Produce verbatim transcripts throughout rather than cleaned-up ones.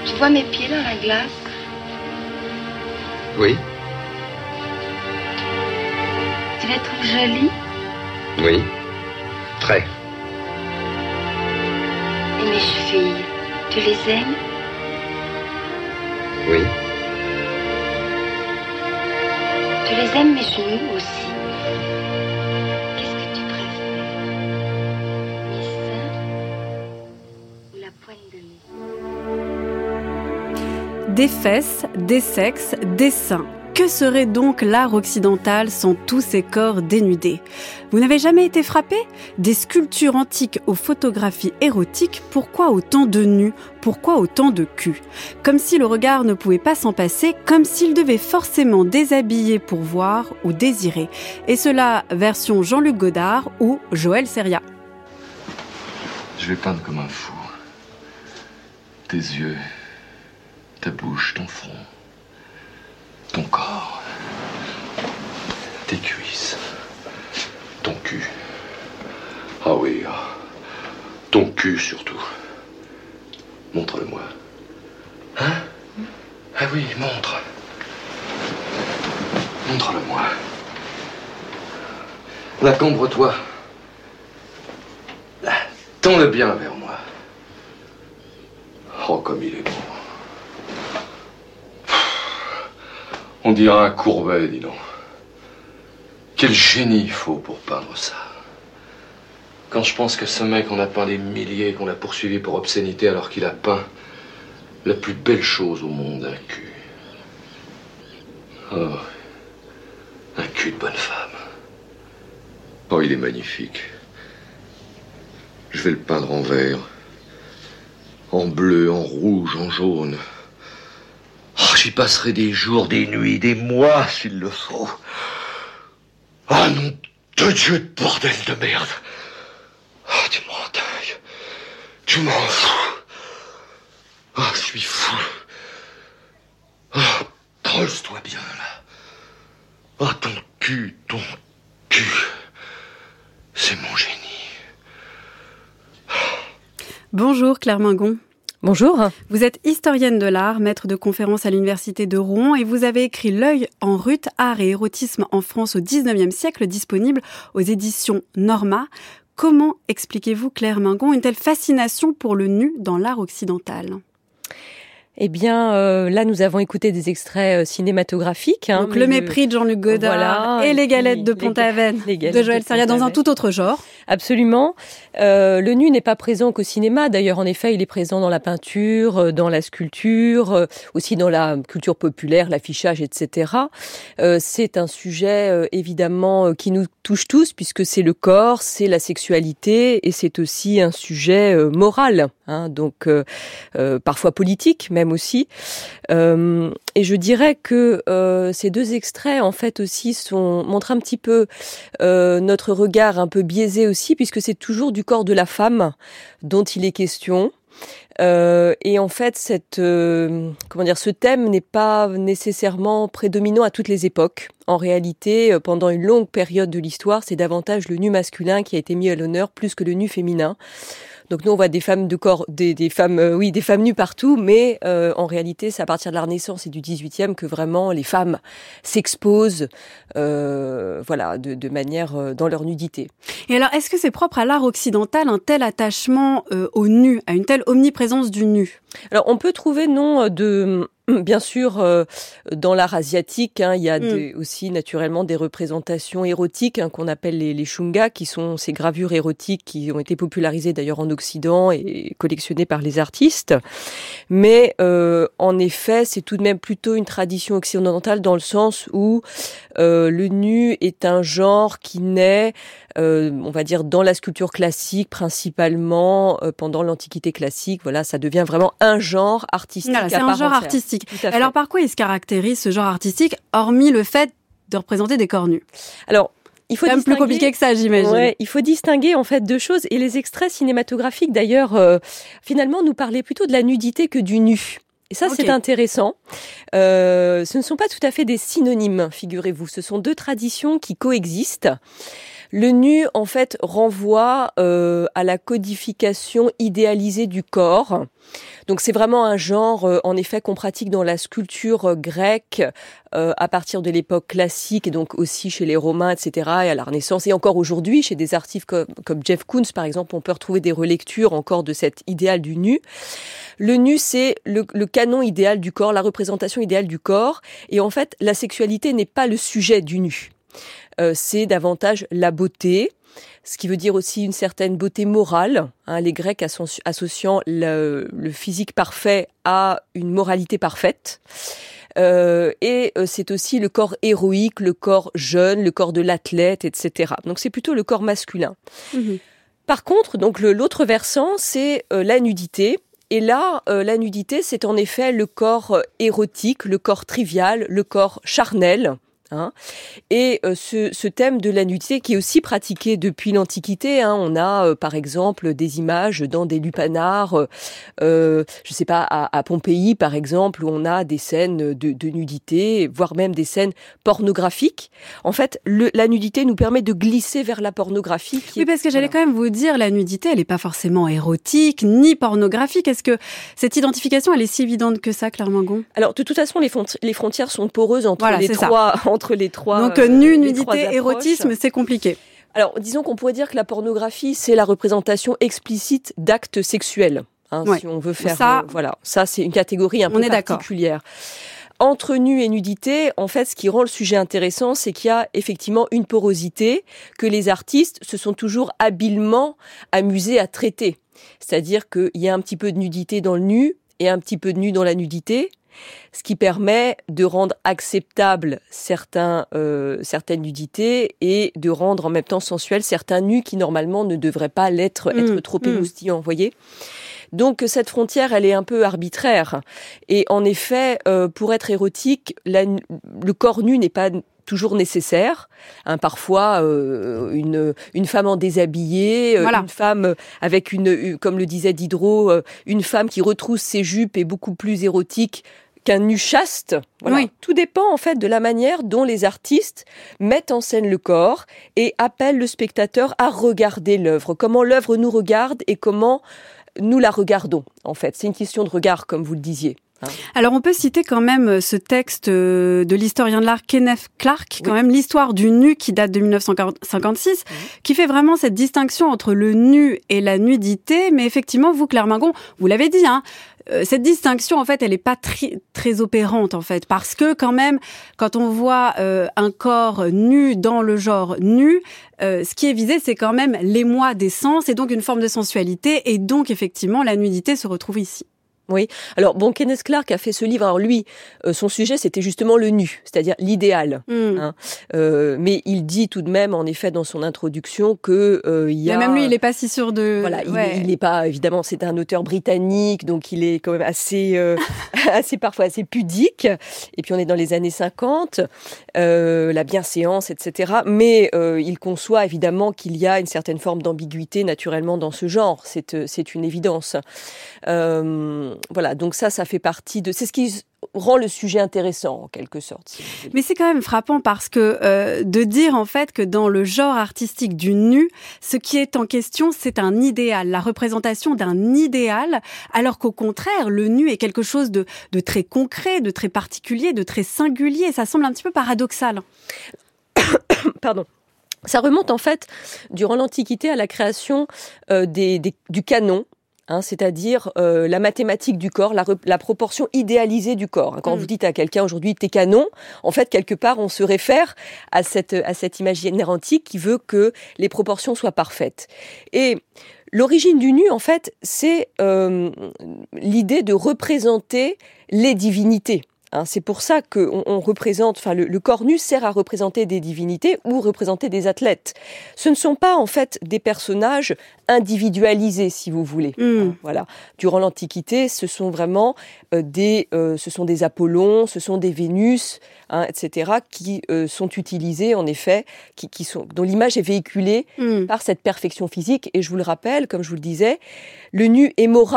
Tu vois mes pieds dans la glace? Oui. Tu les trouves jolis? Oui. Très. Et mes chevilles, tu les aimes? Oui. Tu les aimes mes genoux aussi? Qu'est-ce que tu préfères? Mes seins ou la poigne de mes? Des fesses, des sexes, des seins. Que serait donc l'art occidental sans tous ces corps dénudés? Vous n'avez jamais été frappé? Des sculptures antiques aux photographies érotiques, pourquoi autant de nus? Pourquoi autant de culs? Comme si le regard ne pouvait pas s'en passer, comme s'il devait forcément déshabiller pour voir ou désirer. Et cela, version Jean-Luc Godard ou Joël Seria. Je vais peindre comme un fou. Tes yeux, ta bouche, ton front. Ton corps, tes cuisses, ton cul. Ah oui, ton cul surtout. Montre-le-moi. Hein? Ah oui, montre. Montre-le-moi. Là, cambre-toi. Tends-le bien vers moi. Oh, comme il est beau. On dirait un Courbet, dis donc. Quel génie il faut pour peindre ça. Quand je pense que ce mec, on a peint des milliers, qu'on a poursuivi pour obscénité alors qu'il a peint la plus belle chose au monde, un cul. Oh, un cul de bonne femme. Oh, il est magnifique. Je vais le peindre en vert, en bleu, en rouge, en jaune. Oh, j'y passerai des jours, des nuits, des mois, s'il le faut. Ah, nom de Dieu de bordel de merde. Ah, tu m'en dingue. Tu m'en fous. Ah, je suis fou. Ah, creuse-toi bien, là. Ah, ton cul, ton cul. C'est mon génie. Bonjour Claire Mingon. Bonjour. Vous êtes historienne de l'art, maître de conférences à l'université de Rouen et vous avez écrit L'œil en rut, art et érotisme en France au dix-neuvième siècle, disponible aux éditions Norma. Comment expliquez-vous, Claire Mingon, une telle fascination pour le nu dans l'art occidental ? Eh bien, euh, là, nous avons écouté des extraits euh, cinématographiques. Hein, Donc, Le mépris de Jean-Luc Godard voilà, et Les galettes les, de Pont-Aven de Joël Seria dans un tout autre genre. Absolument. Euh, le nu n'est pas présent qu'au cinéma. D'ailleurs, en effet, il est présent dans la peinture, dans la sculpture, euh, aussi dans la culture populaire, l'affichage, et cetera. Euh, c'est un sujet, euh, évidemment, qui nous touche tous, puisque c'est le corps, c'est la sexualité, et c'est aussi un sujet euh, moral, hein, donc euh, euh, parfois politique, même aussi. Euh, et je dirais que euh, ces deux extraits, en fait, aussi sont montrent un petit peu euh, notre regard un peu biaisé aussi, puisque c'est toujours du corps de la femme dont il est question. Euh, et en fait, cette, euh, comment dire, ce thème n'est pas nécessairement prédominant à toutes les époques. En réalité, pendant une longue période de l'histoire, c'est davantage le nu masculin qui a été mis à l'honneur plus que le nu féminin. Donc nous on voit des femmes de corps, des, des femmes, euh, oui, des femmes nues partout, mais euh, en réalité c'est à partir de la Renaissance et du dix-huitième que vraiment les femmes s'exposent, euh, voilà, de, de manière euh, dans leur nudité. Et alors, est-ce que c'est propre à l'art occidental un tel attachement euh, au nu, à une telle omniprésence du nu ? Alors on peut trouver non de Bien sûr, euh, dans l'art asiatique, hein, il y a mm. des, aussi naturellement des représentations érotiques hein, qu'on appelle les, les shunga, qui sont ces gravures érotiques qui ont été popularisées d'ailleurs en Occident et collectionnées par les artistes. Mais euh, en effet, c'est tout de même plutôt une tradition occidentale dans le sens où euh, le nu est un genre qui naît, euh, on va dire, dans la sculpture classique principalement, euh, pendant l'Antiquité classique. Voilà, ça devient vraiment un genre artistique. Voilà, c'est un genre entière. artistique. Alors par quoi il se caractérise ce genre artistique, hormis le fait de représenter des corps nus ? Alors, il faut c'est même plus compliqué que ça, j'imagine. Ouais, il faut distinguer en fait deux choses. Et les extraits cinématographiques, d'ailleurs, euh, finalement, nous parlaient plutôt de la nudité que du nu. Et ça, okay. C'est intéressant. Euh, ce ne sont pas tout à fait des synonymes, figurez-vous. Ce sont deux traditions qui coexistent. Le nu, en fait, renvoie euh, à la codification idéalisée du corps. Donc c'est vraiment un genre, euh, en effet, qu'on pratique dans la sculpture euh, grecque euh, à partir de l'époque classique, et donc aussi chez les Romains, et cetera, et à la Renaissance, et encore aujourd'hui, chez des artistes comme, comme Jeff Koons, par exemple, on peut retrouver des relectures encore de cet idéal du nu. Le nu, c'est le, le canon idéal du corps, la représentation idéale du corps, et en fait, la sexualité n'est pas le sujet du nu. Euh, c'est davantage la beauté, ce qui veut dire aussi une certaine beauté morale, hein, les Grecs associ- associant le, le physique parfait à une moralité parfaite. Euh, et euh, c'est aussi le corps héroïque, le corps jeune, le corps de l'athlète, et cetera. Donc c'est plutôt le corps masculin. Mmh. Par contre, donc le, l'autre versant, c'est euh, la nudité. Et là, euh, la nudité, c'est en effet le corps érotique, le corps trivial, le corps charnel. Hein. Et euh, ce, ce thème de la nudité qui est aussi pratiqué depuis l'Antiquité, hein. On a euh, par exemple des images dans des lupanars, euh, je sais pas, à, à Pompéi par exemple, où on a des scènes de, de nudité, voire même des scènes pornographiques. En fait, le, la nudité nous permet de glisser vers la pornographie. Qui oui, parce que j'allais voilà. quand même vous dire, la nudité, elle n'est pas forcément érotique ni pornographique. Est-ce que cette identification, elle est si évidente que ça, Claire Mingon ? Alors, de toute façon, les, font- les frontières sont poreuses entre voilà, les trois. Entre les trois. Donc, euh, nu, nudité, érotisme, c'est compliqué. Alors, disons qu'on pourrait dire que la pornographie, c'est la représentation explicite d'actes sexuels. Hein, ouais. Si on veut faire. Ça, euh, voilà. Ça, c'est une catégorie un peu particulière. D'accord. Entre nu et nudité, en fait, ce qui rend le sujet intéressant, c'est qu'il y a effectivement une porosité que les artistes se sont toujours habilement amusés à traiter. C'est-à-dire qu'il y a un petit peu de nudité dans le nu et un petit peu de nu dans la nudité. Ce qui permet de rendre acceptable certains, euh, certaines nudités et de rendre en même temps sensuels certains nus qui normalement ne devraient pas l'être, mmh, être trop émoustillants, mmh. voyez. Donc cette frontière, elle est un peu arbitraire. Et en effet, euh, pour être érotique, la, le corps nu n'est pas toujours nécessaire. Hein, parfois, euh, une, une femme en déshabillé, voilà. une femme avec une, comme le disait Diderot, une femme qui retrousse ses jupes est beaucoup plus érotique qu'un nu chaste. Voilà. Oui. Tout dépend en fait de la manière dont les artistes mettent en scène le corps et appellent le spectateur à regarder l'œuvre. Comment l'œuvre nous regarde et comment nous la regardons. En fait, c'est une question de regard, comme vous le disiez. Hein. Alors on peut citer quand même ce texte de l'historien de l'art Kenneth Clark, quand oui. même l'histoire du nu qui date de dix-neuf cent cinquante-six, oui. qui fait vraiment cette distinction entre le nu et la nudité. Mais effectivement, vous, Claire Mingon, vous l'avez dit, hein, cette distinction, en fait, elle est pas très, très opérante, en fait, parce que quand même, quand on voit euh, un corps nu dans le genre nu, euh, ce qui est visé, c'est quand même l'émoi des sens, et donc une forme de sensualité, et donc effectivement, la nudité se retrouve ici. Oui. Alors, bon, Kenneth Clark a fait ce livre. Alors lui, euh, son sujet, c'était justement le nu, c'est-à-dire l'idéal. Mm. Hein. Euh, mais il dit tout de même, en effet, dans son introduction, que euh, il y a. Mais même lui, il est pas si sûr de. Voilà, ouais. il n'est pas évidemment. C'est un auteur britannique, donc il est quand même assez, euh, assez parfois assez pudique. Et puis on est dans les années cinquante, euh, la bienséance, et cetera. Mais euh, il conçoit évidemment qu'il y a une certaine forme d'ambiguïté naturellement dans ce genre. C'est c'est une évidence. Euh, Voilà, donc ça, ça fait partie de... C'est ce qui rend le sujet intéressant, en quelque sorte. Si Mais c'est quand même frappant parce que euh, de dire, en fait, que dans le genre artistique du nu, ce qui est en question, c'est un idéal, la représentation d'un idéal, alors qu'au contraire, le nu est quelque chose de, de très concret, de très particulier, de très singulier. Ça semble un petit peu paradoxal. Pardon. Ça remonte, en fait, durant l'Antiquité, à la création euh, des, des, du canon, Hein, c'est-à-dire euh, la mathématique du corps, la, re- la proportion idéalisée du corps. Hein, quand mmh. vous dites à quelqu'un aujourd'hui t'es canon, en fait quelque part on se réfère à cette à cet imaginaire antique qui veut que les proportions soient parfaites. Et l'origine du nu, en fait, c'est euh, l'idée de représenter les divinités. Hein, c'est pour ça qu'on on représente, enfin le, le corps nu sert à représenter des divinités ou représenter des athlètes. Ce ne sont pas en fait des personnages individualisés, si vous voulez. Mmh. Hein, voilà. Durant l'Antiquité, ce sont vraiment euh, des, euh, ce sont des Apollons, ce sont des Vénus, hein, et cetera, qui euh, sont utilisés en effet, qui, qui sont, dont l'image est véhiculée mmh. par cette perfection physique. Et je vous le rappelle, comme je vous le disais, le nu est moral.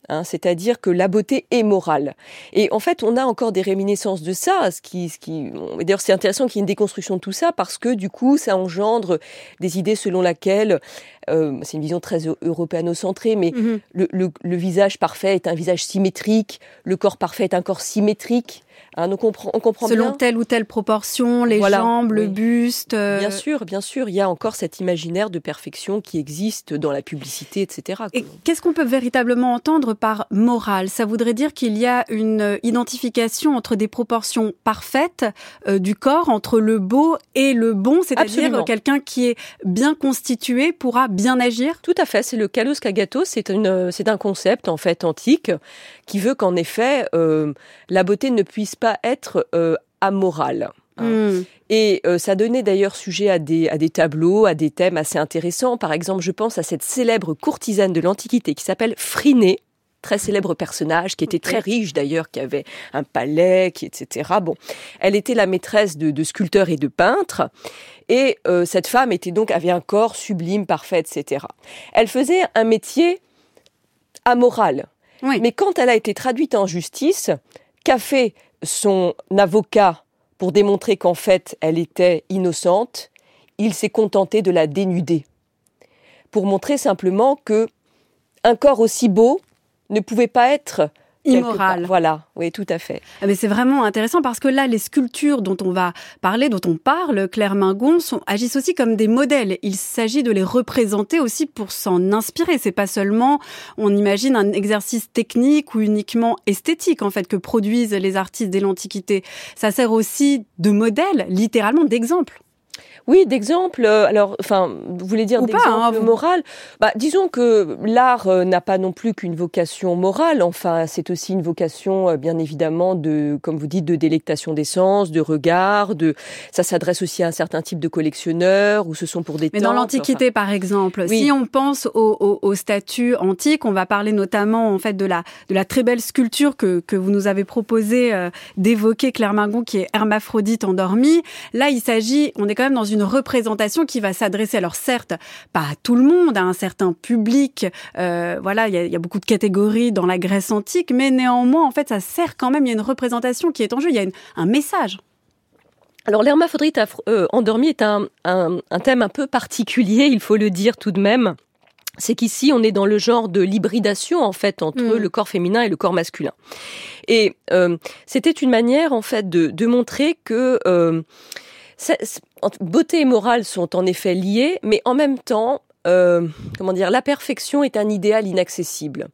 Hein, c'est-à-dire que la beauté est morale. Et en fait, on a encore des réminiscences de ça. Ce qui, ce qui, d'ailleurs, c'est intéressant qu'il y ait une déconstruction de tout ça parce que du coup, ça engendre des idées selon laquelle, euh, c'est une vision très européano-centrée, mais mm-hmm. le, le, le visage parfait est un visage symétrique, le corps parfait est un corps symétrique. Hein, donc on, on comprend selon bien. telle ou telle proportion, les voilà, jambes, oui. le buste. Euh... Bien sûr, bien sûr, il y a encore cet imaginaire de perfection qui existe dans la publicité, et cetera. Et qu'est-ce qu'on peut véritablement entendre par morale ? Ça voudrait dire qu'il y a une identification entre des proportions parfaites euh, du corps, entre le beau et le bon, c'est-à-dire Absolument. quelqu'un qui est bien constitué pourra bien agir ? Tout à fait, c'est le kalos kagatos, c'est, une, c'est un concept en fait antique qui veut qu'en effet euh, la beauté ne puisse pas être euh, amorale. Hein. Mm. Et euh, ça donnait d'ailleurs sujet à des, à des tableaux, à des thèmes assez intéressants. Par exemple, je pense à cette célèbre courtisane de l'Antiquité qui s'appelle Phryné, très célèbre personnage, qui était okay. très riche d'ailleurs, qui avait un palais, qui, et cetera. Bon, elle était la maîtresse de, de sculpteurs et de peintres. Et euh, cette femme était donc, avait un corps sublime, parfait, et cetera. Elle faisait un métier amoral. Oui. Mais quand elle a été traduite en justice, qu'a fait son avocat pour démontrer qu'en fait, elle était innocente, il s'est contenté de la dénuder. Pour montrer simplement que un corps aussi beau ne pouvait pas être immoral. Voilà, oui, tout à fait. Mais c'est vraiment intéressant parce que là, les sculptures dont on va parler, dont on parle, Claire Mingon, sont, agissent aussi comme des modèles. Il s'agit de les représenter aussi pour s'en inspirer. C'est pas seulement, on imagine, un exercice technique ou uniquement esthétique, en fait, que produisent les artistes dès l'Antiquité. Ça sert aussi de modèle, littéralement, d'exemple. Oui, d'exemple. Alors, enfin, vous voulez dire Ou d'exemple pas, hein, vous... moral. Bah, disons que l'art euh, n'a pas non plus qu'une vocation morale. Enfin, c'est aussi une vocation, euh, bien évidemment, de, comme vous dites, de délectation des sens, de regard. De, ça s'adresse aussi à un certain type de collectionneurs, ou ce sont pour des. Mais temples, dans l'Antiquité, enfin... par exemple, oui. si on pense aux, aux, aux statues antiques, on va parler notamment en fait de la de la très belle sculpture que que vous nous avez proposé euh, d'évoquer, Claire Mingon, qui est Hermaphrodite endormie. Là, il s'agit, on est quand même dans une une représentation qui va s'adresser, alors certes, pas à tout le monde, à un certain public. Euh, voilà, il y a, y a beaucoup de catégories dans la Grèce antique, mais néanmoins, en fait, ça sert quand même. Il y a une représentation qui est en jeu. Il y a une, un message. Alors, l'hermaphrodite euh, endormie est un, un, un thème un peu particulier, il faut le dire tout de même. C'est qu'ici, on est dans le genre de l'hybridation, en fait, entre mmh. le corps féminin et le corps masculin. Et euh, c'était une manière, en fait, de, de montrer que... Euh, C'est, c'est, beauté et morale sont en effet liées, mais en même temps, euh, comment dire, la perfection est un idéal inaccessible.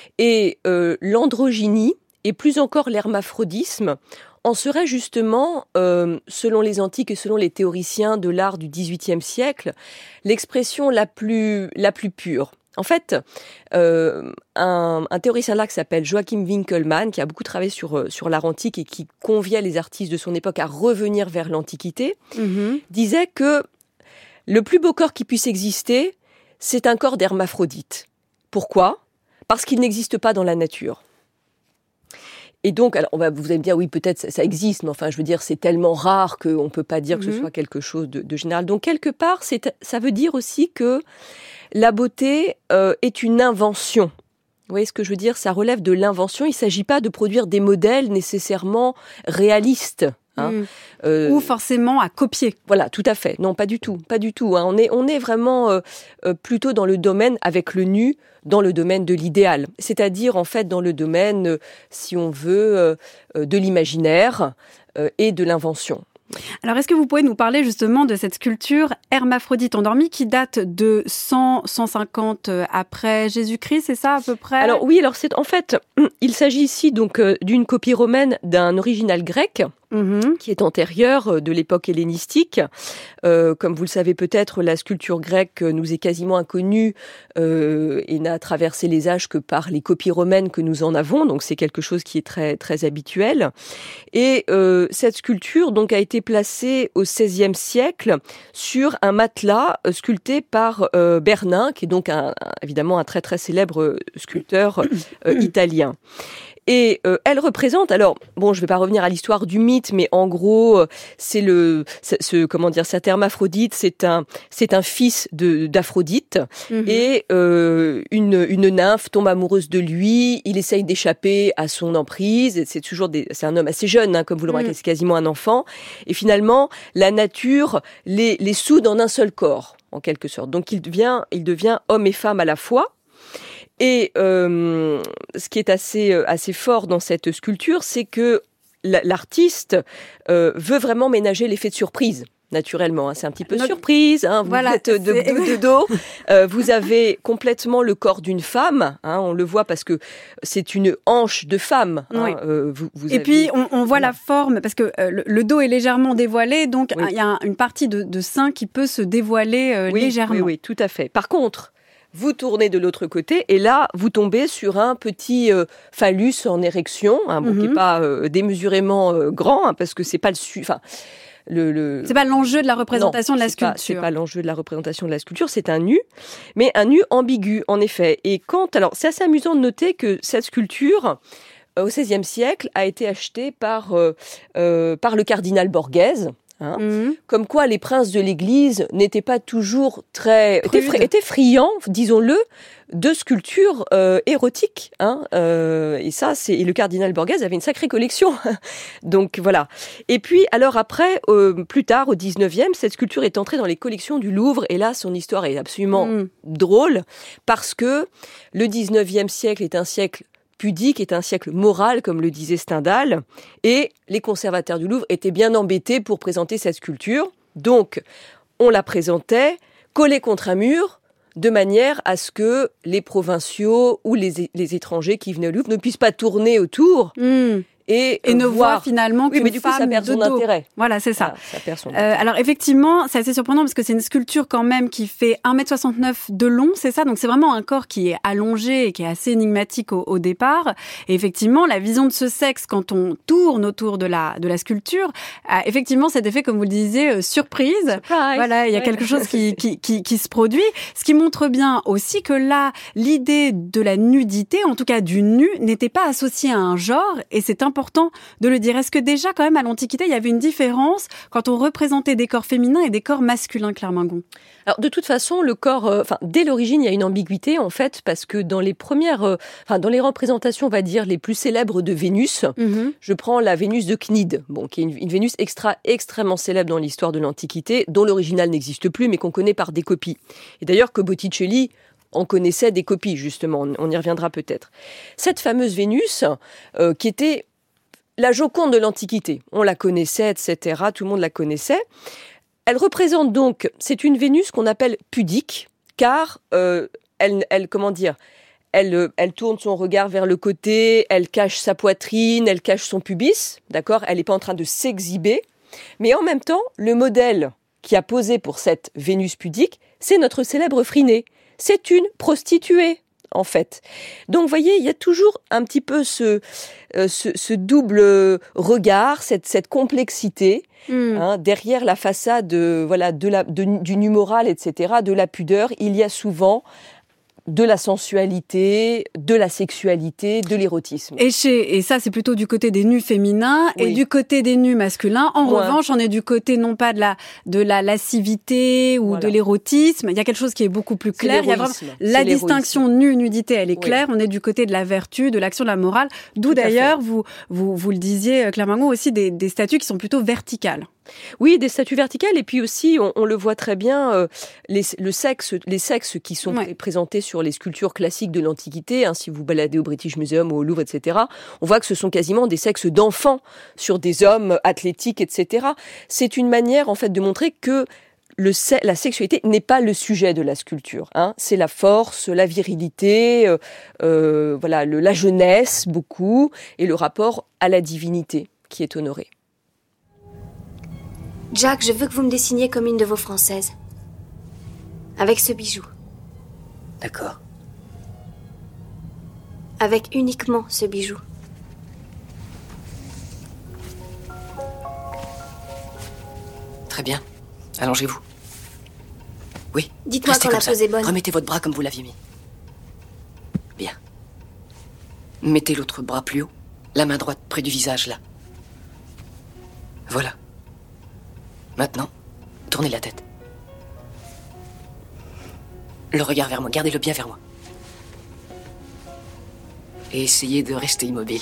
Et euh, l'androgynie, et plus encore l'hermaphrodisme, en serait justement, euh, selon les antiques et selon les théoriciens de l'art du dix-huitième siècle, l'expression la plus, la plus pure. En fait, euh, un, un théoricien de l'art qui s'appelle Joachim Winckelmann, qui a beaucoup travaillé sur, sur l'art antique et qui conviait les artistes de son époque à revenir vers l'Antiquité, mmh. disait que le plus beau corps qui puisse exister, c'est un corps d'hermaphrodite. Pourquoi ? Parce qu'il n'existe pas dans la nature. Et donc, alors, on va, vous allez me dire, oui, peut-être ça, ça existe, mais enfin, je veux dire, c'est tellement rare qu'on ne peut pas dire mmh. que ce soit quelque chose de, de général. Donc, quelque part, c'est, ça veut dire aussi que la beauté euh, est une invention. Vous voyez ce que je veux dire ? Ça relève de l'invention. Il ne s'agit pas de produire des modèles nécessairement réalistes. Hein. Mmh. Euh, Ou forcément à copier. Voilà, tout à fait. Non, pas du tout. Pas du tout. Hein. On est, on est vraiment euh, euh, plutôt dans le domaine, avec le nu, dans le domaine de l'idéal. C'est-à-dire, en fait, dans le domaine, euh, si on veut, euh, euh, de l'imaginaire euh, et de l'invention. Alors, est-ce que vous pouvez nous parler justement de cette sculpture Hermaphrodite endormie qui date de cent, cent cinquante après Jésus-Christ, c'est ça à peu près ? Alors oui, alors c'est en fait, il s'agit ici donc euh, d'une copie romaine d'un original grec. Mmh. Qui est antérieure de l'époque hellénistique. Euh, comme vous le savez peut-être, la sculpture grecque nous est quasiment inconnue euh, et n'a traversé les âges que par les copies romaines que nous en avons. Donc c'est quelque chose qui est très très habituel. Et euh, cette sculpture donc a été placée au seizième siècle sur un matelas sculpté par euh, Bernin, qui est donc un, un, évidemment un très très célèbre sculpteur euh, italien. Et euh, elle représente, alors bon, je vais pas revenir à l'histoire du mythe, mais en gros, euh, c'est le, c'est, ce, comment dire, cet hermaphrodite, c'est un, c'est un fils de d'Aphrodite, mm-hmm. et euh, une une nymphe tombe amoureuse de lui. Il essaye d'échapper à son emprise. C'est toujours des, c'est un homme assez jeune, hein, comme vous le remarquez, mm. c'est quasiment un enfant. Et finalement, la nature les les soude en un seul corps, en quelque sorte. Donc il devient, il devient homme et femme à la fois. Et euh, ce qui est assez assez fort dans cette sculpture, c'est que l'artiste euh, veut vraiment ménager l'effet de surprise. Naturellement, hein. C'est un petit peu Notre... surprise. Hein. Vous voilà, êtes de, de, de dos. Euh, vous avez complètement le corps d'une femme. Hein. On le voit parce que c'est une hanche de femme. Hein. Oui. Euh, vous, vous Et avez... puis on, on voit voilà. la forme parce que euh, le, le dos est légèrement dévoilé, donc il oui. y a une partie de, de sein qui peut se dévoiler euh, oui, légèrement. Oui, oui, tout à fait. Par contre, vous tournez de l'autre côté et là, vous tombez sur un petit euh, phallus en érection, hein, bon, mm-hmm. qui n'est pas euh, démesurément euh, grand, hein, parce que c'est pas le... Su- enfin, Le, le... C'est pas l'enjeu de la représentation non, de la c'est sculpture. Pas, c'est pas l'enjeu de la représentation de la sculpture, c'est un nu, mais un nu ambigu, en effet. Et quand, alors, c'est assez amusant de noter que cette sculpture, euh, au seizième siècle, a été achetée par euh, euh, par le cardinal Borghese. Hein, mmh. Comme quoi les princes de l'Église n'étaient pas toujours très étaient, fri- étaient friands, disons-le, de sculptures euh, érotiques. Hein, euh, et ça, c'est et le cardinal Borghese avait une sacrée collection. Donc voilà. Et puis alors après, euh, plus tard au dix-neuvième, cette sculpture est entrée dans les collections du Louvre. Et là, son histoire est absolument mmh. drôle parce que le dix-neuvième siècle est un siècle pudique, est un siècle moral, comme le disait Stendhal, et les conservateurs du Louvre étaient bien embêtés pour présenter cette sculpture. Donc, on la présentait collée contre un mur, de manière à ce que les provinciaux ou les, les étrangers qui venaient au Louvre ne puissent pas tourner autour. Mmh. Et, et ne voir... voit finalement qu'une oui, mais du coup, femme ça perd son de dos. intérêt. Voilà, c'est ça. Voilà, ça perd son euh, alors effectivement, c'est assez surprenant parce que c'est une sculpture quand même qui fait un mètre soixante-neuf de long, c'est ça. Donc c'est vraiment un corps qui est allongé et qui est assez énigmatique au, au départ. Et effectivement, la vision de ce sexe quand on tourne autour de la de la sculpture, a effectivement cet effet, comme vous le disiez, euh, surprise. Surprise. Voilà, il y a ouais. quelque chose qui, qui qui qui se produit, ce qui montre bien aussi que là, l'idée de la nudité, en tout cas du nu, n'était pas associée à un genre, et c'est important de le dire. Est-ce que déjà, quand même, à l'Antiquité, il y avait une différence quand on représentait des corps féminins et des corps masculins, Claire Mingon ? Alors, de toute façon, le corps, euh, enfin, dès l'origine, il y a une ambiguïté, en fait, parce que dans les premières, euh, enfin, dans les représentations, on va dire, les plus célèbres de Vénus, mm-hmm. je prends la Vénus de Cnide, bon, qui est une, une Vénus extra, extrêmement célèbre dans l'histoire de l'Antiquité, dont l'original n'existe plus, mais qu'on connaît par des copies. Et d'ailleurs, que Botticelli on connaissait des copies, justement, on y reviendra peut-être. Cette fameuse Vénus, euh, qui était la Joconde de l'Antiquité, on la connaissait, et cetera, tout le monde la connaissait. Elle représente donc, c'est une Vénus qu'on appelle pudique, car euh, elle, elle, comment dire, elle, elle tourne son regard vers le côté, elle cache sa poitrine, elle cache son pubis, d'accord ? Elle n'est pas en train de s'exhiber, mais en même temps, le modèle qui a posé pour cette Vénus pudique, c'est notre célèbre Phryné. C'est une prostituée, en fait. Donc, vous voyez, il y a toujours un petit peu ce, euh, ce, ce double regard, cette, cette complexité, mmh. hein, derrière la façade de, voilà, de la, de, du nu moral, et cetera, de la pudeur, il y a souvent de la sensualité, de la sexualité, de l'érotisme. Et, chez, et ça, c'est plutôt du côté des nus féminins, oui. et du côté des nus masculins. En ouais. revanche, on est du côté non pas de la, de la lascivité ou voilà. de l'érotisme. Il y a quelque chose qui est beaucoup plus clair. Il y a vraiment la distinction nu-nudité, elle est claire. Oui. On est du côté de la vertu, de l'action, de la morale. D'où Tout d'ailleurs, vous, vous, vous le disiez, Claire Mingon, aussi des, des statues qui sont plutôt verticales. Oui, des statues verticales, et puis aussi, on, on le voit très bien, euh, les, le sexe, les sexes qui sont ouais. présentés sur les sculptures classiques de l'Antiquité, hein, si vous baladez au British Museum ou au Louvre, et cetera, on voit que ce sont quasiment des sexes d'enfants sur des hommes athlétiques, et cetera. C'est une manière, en fait, de montrer que le, la sexualité n'est pas le sujet de la sculpture. Hein. C'est la force, la virilité, euh, euh, voilà, le, la jeunesse, beaucoup, et le rapport à la divinité qui est honoré. Jack, je veux que vous me dessiniez comme une de vos Françaises. Avec ce bijou. D'accord. Avec uniquement ce bijou. Très bien. Allongez-vous. Oui. Dites-moi quand la pose est bonne. Remettez votre bras comme vous l'aviez mis. Bien. Mettez l'autre bras plus haut. La main droite près du visage, là. Voilà. Maintenant, tournez la tête. Le regard vers moi, gardez-le bien vers moi. Et essayez de rester immobile.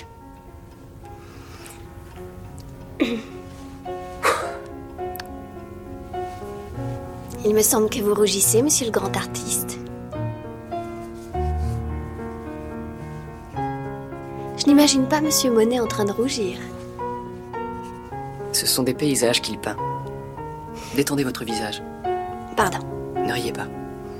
Il me semble que vous rougissez, monsieur le grand artiste. Je n'imagine pas monsieur Monet en train de rougir. Ce sont des paysages qu'il peint. Détendez votre visage. Pardon. Ne riez pas.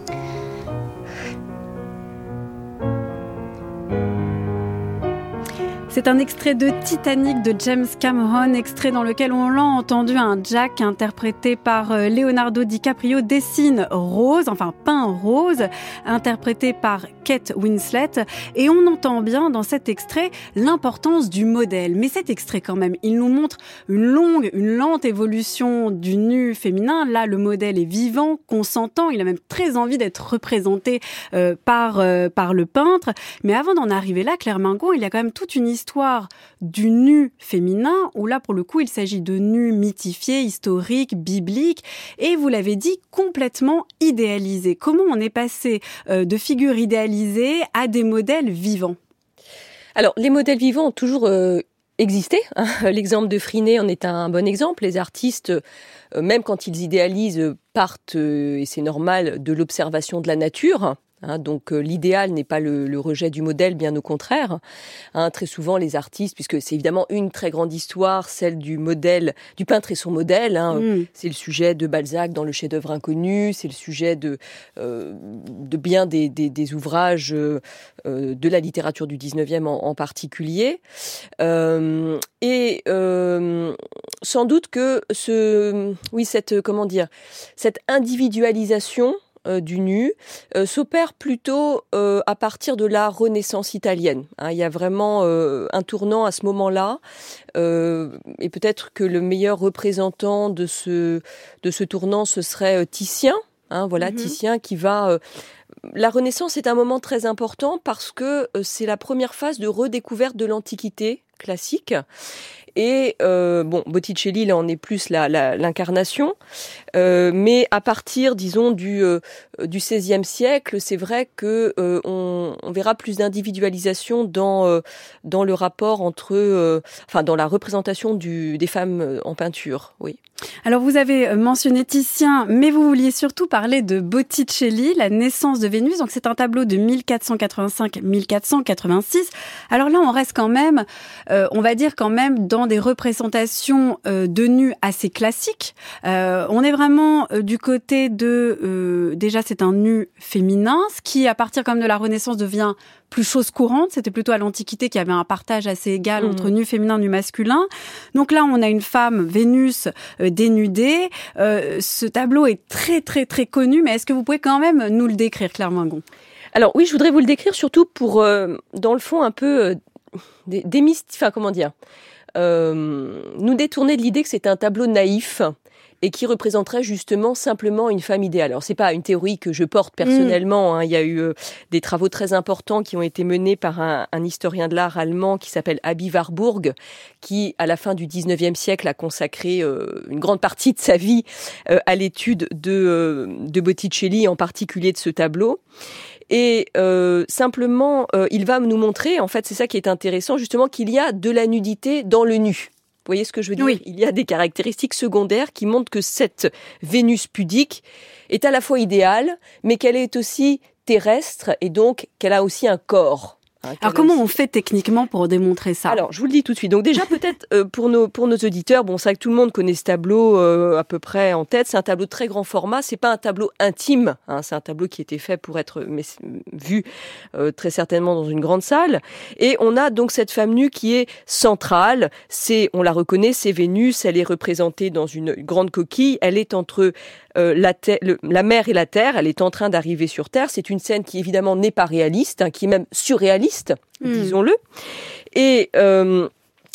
C'est un extrait de Titanic de James Cameron, extrait dans lequel on l'a entendu, un Jack interprété par Leonardo DiCaprio dessine Rose, enfin peint Rose, interprété par Kate Winslet. Et on entend bien dans cet extrait l'importance du modèle. Mais cet extrait quand même, il nous montre une longue, une lente évolution du nu féminin. Là, le modèle est vivant, consentant, il a même très envie d'être représenté euh, par, euh, par le peintre. Mais avant d'en arriver là, Claire Mingon, il y a quand même toute une histoire Histoire du nu féminin, où là, pour le coup, il s'agit de nus mythifiés, historiques, bibliques, et vous l'avez dit, complètement idéalisés. Comment on est passé euh, de figures idéalisées à des modèles vivants ? Alors, les modèles vivants ont toujours euh, existé. Hein. L'exemple de Frinet en est un bon exemple. Les artistes, euh, même quand ils idéalisent, partent, euh, et c'est normal, de l'observation de la nature. Hein, donc euh, l'idéal n'est pas le, le rejet du modèle, bien au contraire. Hein, très souvent, les artistes, puisque c'est évidemment une très grande histoire, celle du modèle, du peintre et son modèle. Hein, mmh. C'est le sujet de Balzac dans Le chef-d'œuvre inconnu. C'est le sujet de euh, de bien des, des, des ouvrages euh, de la littérature du dix-neuvième en, en particulier. Euh, et euh, sans doute que ce, oui, cette comment dire, cette individualisation Euh, du nu euh, s'opère plutôt euh, à partir de la Renaissance italienne. Hein, il y a vraiment euh, un tournant à ce moment-là, euh, et peut-être que le meilleur représentant de ce de ce tournant, ce serait euh, Titien. Hein, voilà, mm-hmm. Titien qui va. Euh, la Renaissance est un moment très important parce que euh, c'est la première phase de redécouverte de l'Antiquité classique. Et euh, bon, Botticelli, là, on est plus la, la, l'incarnation. Euh, mais à partir, disons, du, euh, du seizième siècle, c'est vrai que euh, on, on verra plus d'individualisation dans, euh, dans le rapport entre, euh, enfin, dans la représentation du, des femmes en peinture, oui. Alors, vous avez mentionné Titien, mais vous vouliez surtout parler de Botticelli, La naissance de Vénus. Donc, c'est un tableau de mille quatre cent quatre-vingt-cinq à mille quatre cent quatre-vingt-six. Alors là, on reste quand même, euh, on va dire quand même dans des représentations euh, de nus assez classiques. Euh, on est vraiment euh, du côté de, euh, déjà, c'est un nu féminin, ce qui, à partir comme de la Renaissance, devient plus chose courante. C'était plutôt à l'Antiquité qu'il y avait un partage assez égal mmh. entre nu féminin et nu masculin. Donc là, on a une femme, Vénus, euh, dénudée. Euh, ce tableau est très, très, très connu, mais est-ce que vous pouvez quand même nous le décrire, Claire Mingon ? Alors oui, je voudrais vous le décrire surtout pour, euh, dans le fond, un peu euh, démystifier, enfin, comment dire, euh, nous détourner de l'idée que c'est un tableau naïf et qui représenterait justement simplement une femme idéale. Alors, c'est pas une théorie que je porte personnellement. Mmh. Hein. Il y a eu euh, des travaux très importants qui ont été menés par un, un historien de l'art allemand qui s'appelle Aby Warburg, qui, à la fin du dix-neuvième siècle, a consacré euh, une grande partie de sa vie euh, à l'étude de, euh, de Botticelli, en particulier de ce tableau. Et euh, simplement, euh, il va nous montrer, en fait, c'est ça qui est intéressant, justement, qu'il y a de la nudité dans le nu. Vous voyez ce que je veux dire ? Oui. Il y a des caractéristiques secondaires qui montrent que cette Vénus pudique est à la fois idéale, mais qu'elle est aussi terrestre et donc qu'elle a aussi un corps. Hein, Alors comment aussi... on fait techniquement pour démontrer ça ? Alors je vous le dis tout de suite. Donc déjà peut-être euh, pour nos pour nos auditeurs, bon c'est vrai que tout le monde connaît ce tableau euh, à peu près en tête. C'est un tableau de très grand format. C'est pas un tableau intime. Hein, c'est un tableau qui était fait pour être mais, vu euh, très certainement dans une grande salle. Et on a donc cette femme nue qui est centrale. C'est on la reconnaît, c'est Vénus. Elle est représentée dans une grande coquille. Elle est entre Euh, la, ter- le, la mer et la terre, elle est en train d'arriver sur terre. C'est une scène qui évidemment n'est pas réaliste, hein, qui est même surréaliste, mmh. disons-le. Et euh,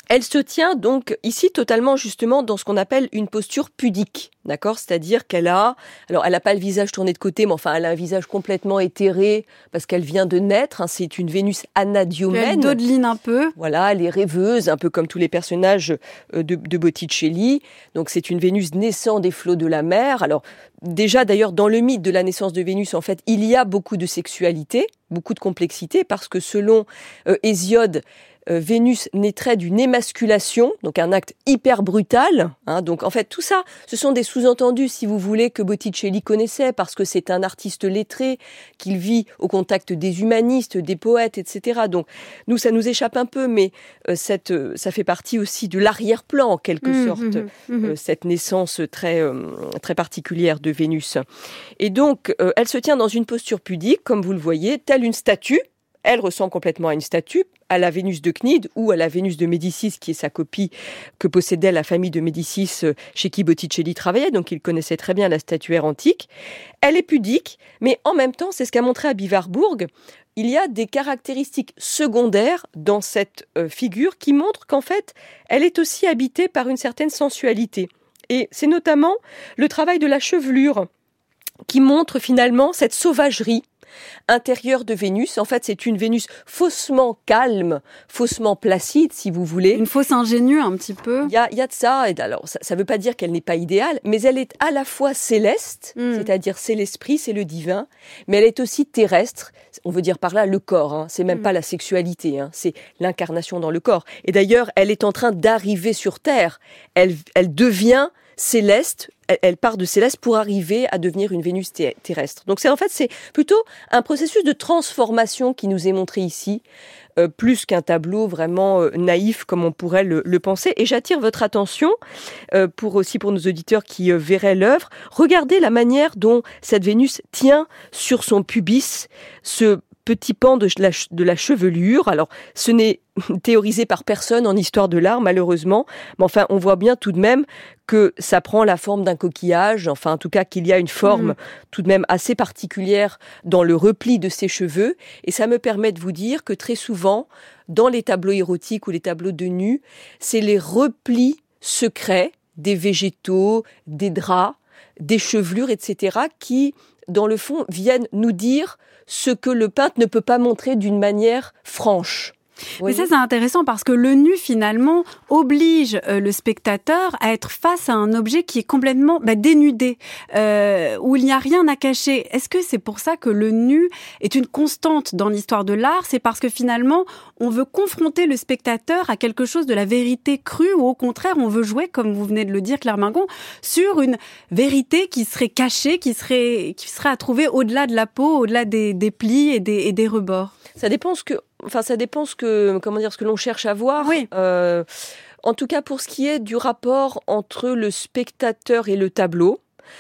Elle se tient donc ici totalement justement dans ce qu'on appelle une posture pudique, d'accord ? C'est-à-dire qu'elle a, alors elle n'a pas le visage tourné de côté, mais enfin elle a un visage complètement éthéré parce qu'elle vient de naître. Hein, c'est une Vénus anadiomène. Elle dodeline un peu. Voilà, elle est rêveuse, un peu comme tous les personnages de, de Botticelli. Donc c'est une Vénus naissant des flots de la mer. Alors déjà d'ailleurs dans le mythe de la naissance de Vénus, en fait, il y a beaucoup de sexualité, beaucoup de complexité, parce que selon euh, Hésiode, Euh, Vénus naîtrait d'une émasculation, donc un acte hyper brutal. Hein, donc en fait tout ça, ce sont des sous-entendus, si vous voulez, que Botticelli connaissait, parce que c'est un artiste lettré, qu'il vit au contact des humanistes, des poètes, et cetera. Donc nous, ça nous échappe un peu, mais euh, cette, euh, ça fait partie aussi de l'arrière-plan, en quelque mmh, sorte, mmh, mmh. Euh, cette naissance très, euh, très particulière de Vénus. Et donc, euh, elle se tient dans une posture pudique, comme vous le voyez, telle une statue. Elle ressemble complètement à une statue, à la Vénus de Cnide ou à la Vénus de Médicis, qui est sa copie que possédait la famille de Médicis chez qui Botticelli travaillait, donc il connaissait très bien la statuaire antique. Elle est pudique, mais en même temps, c'est ce qu'a montré à Bivarbourg, il y a des caractéristiques secondaires dans cette euh, figure qui montrent qu'en fait, elle est aussi habitée par une certaine sensualité. Et c'est notamment le travail de la chevelure qui montre finalement cette sauvagerie intérieure de Vénus. En fait, c'est une Vénus faussement calme, faussement placide, si vous voulez. Une fausse ingénue, un petit peu. Il y a, il y a de ça. Et alors, ça ne veut pas dire qu'elle n'est pas idéale, mais elle est à la fois céleste, mm. c'est-à-dire c'est l'esprit, c'est le divin, mais elle est aussi terrestre. On veut dire par là le corps. Hein. C'est même mm. pas la sexualité, hein. C'est l'incarnation dans le corps. Et d'ailleurs, elle est en train d'arriver sur Terre. Elle, elle devient céleste, elle part de céleste pour arriver à devenir une Vénus terrestre. Donc c'est en fait c'est plutôt un processus de transformation qui nous est montré ici, euh, plus qu'un tableau vraiment euh, naïf comme on pourrait le, le penser. Et j'attire votre attention euh, pour aussi pour nos auditeurs qui euh, verraient l'œuvre. Regardez la manière dont cette Vénus tient sur son pubis ce petit pan de la, de la chevelure. Alors, ce n'est théorisé par personne en histoire de l'art, malheureusement. Mais enfin, on voit bien tout de même que ça prend la forme d'un coquillage. Enfin, en tout cas, qu'il y a une forme mmh. tout de même assez particulière dans le repli de ses cheveux. Et ça me permet de vous dire que très souvent, dans les tableaux érotiques ou les tableaux de nus, c'est les replis secrets des végétaux, des draps, des chevelures, et cetera, qui, dans le fond, viennent nous dire ce que le peintre ne peut pas montrer d'une manière franche. Mais ça, c'est intéressant parce que le nu, finalement, oblige euh, le spectateur à être face à un objet qui est complètement bah, dénudé, euh, où il n'y a rien à cacher. Est-ce que c'est pour ça que le nu est une constante dans l'histoire de l'art ? C'est parce que finalement, on veut confronter le spectateur à quelque chose de la vérité crue, ou au contraire, on veut jouer, comme vous venez de le dire, Claire Mingon, sur une vérité qui serait cachée, qui serait, qui serait à trouver au-delà de la peau, au-delà des, des plis et des, et des rebords. Ça dépend ce que... Enfin, ça dépend ce que, comment dire, ce que l'on cherche à voir. Oui. Euh, en tout cas, pour ce qui est du rapport entre le spectateur et le tableau,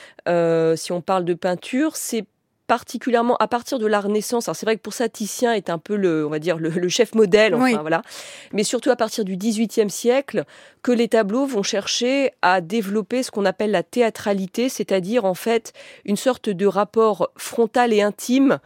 euh, si on parle de peinture, c'est particulièrement à partir de la Renaissance. Alors c'est vrai que pour ça, Titien est un peu le, on va dire, le, le chef modèle, enfin, oui. voilà. Mais surtout à partir du dix-huitième siècle, que les tableaux vont chercher à développer ce qu'on appelle la théâtralité, c'est-à-dire en fait une sorte de rapport frontal et intime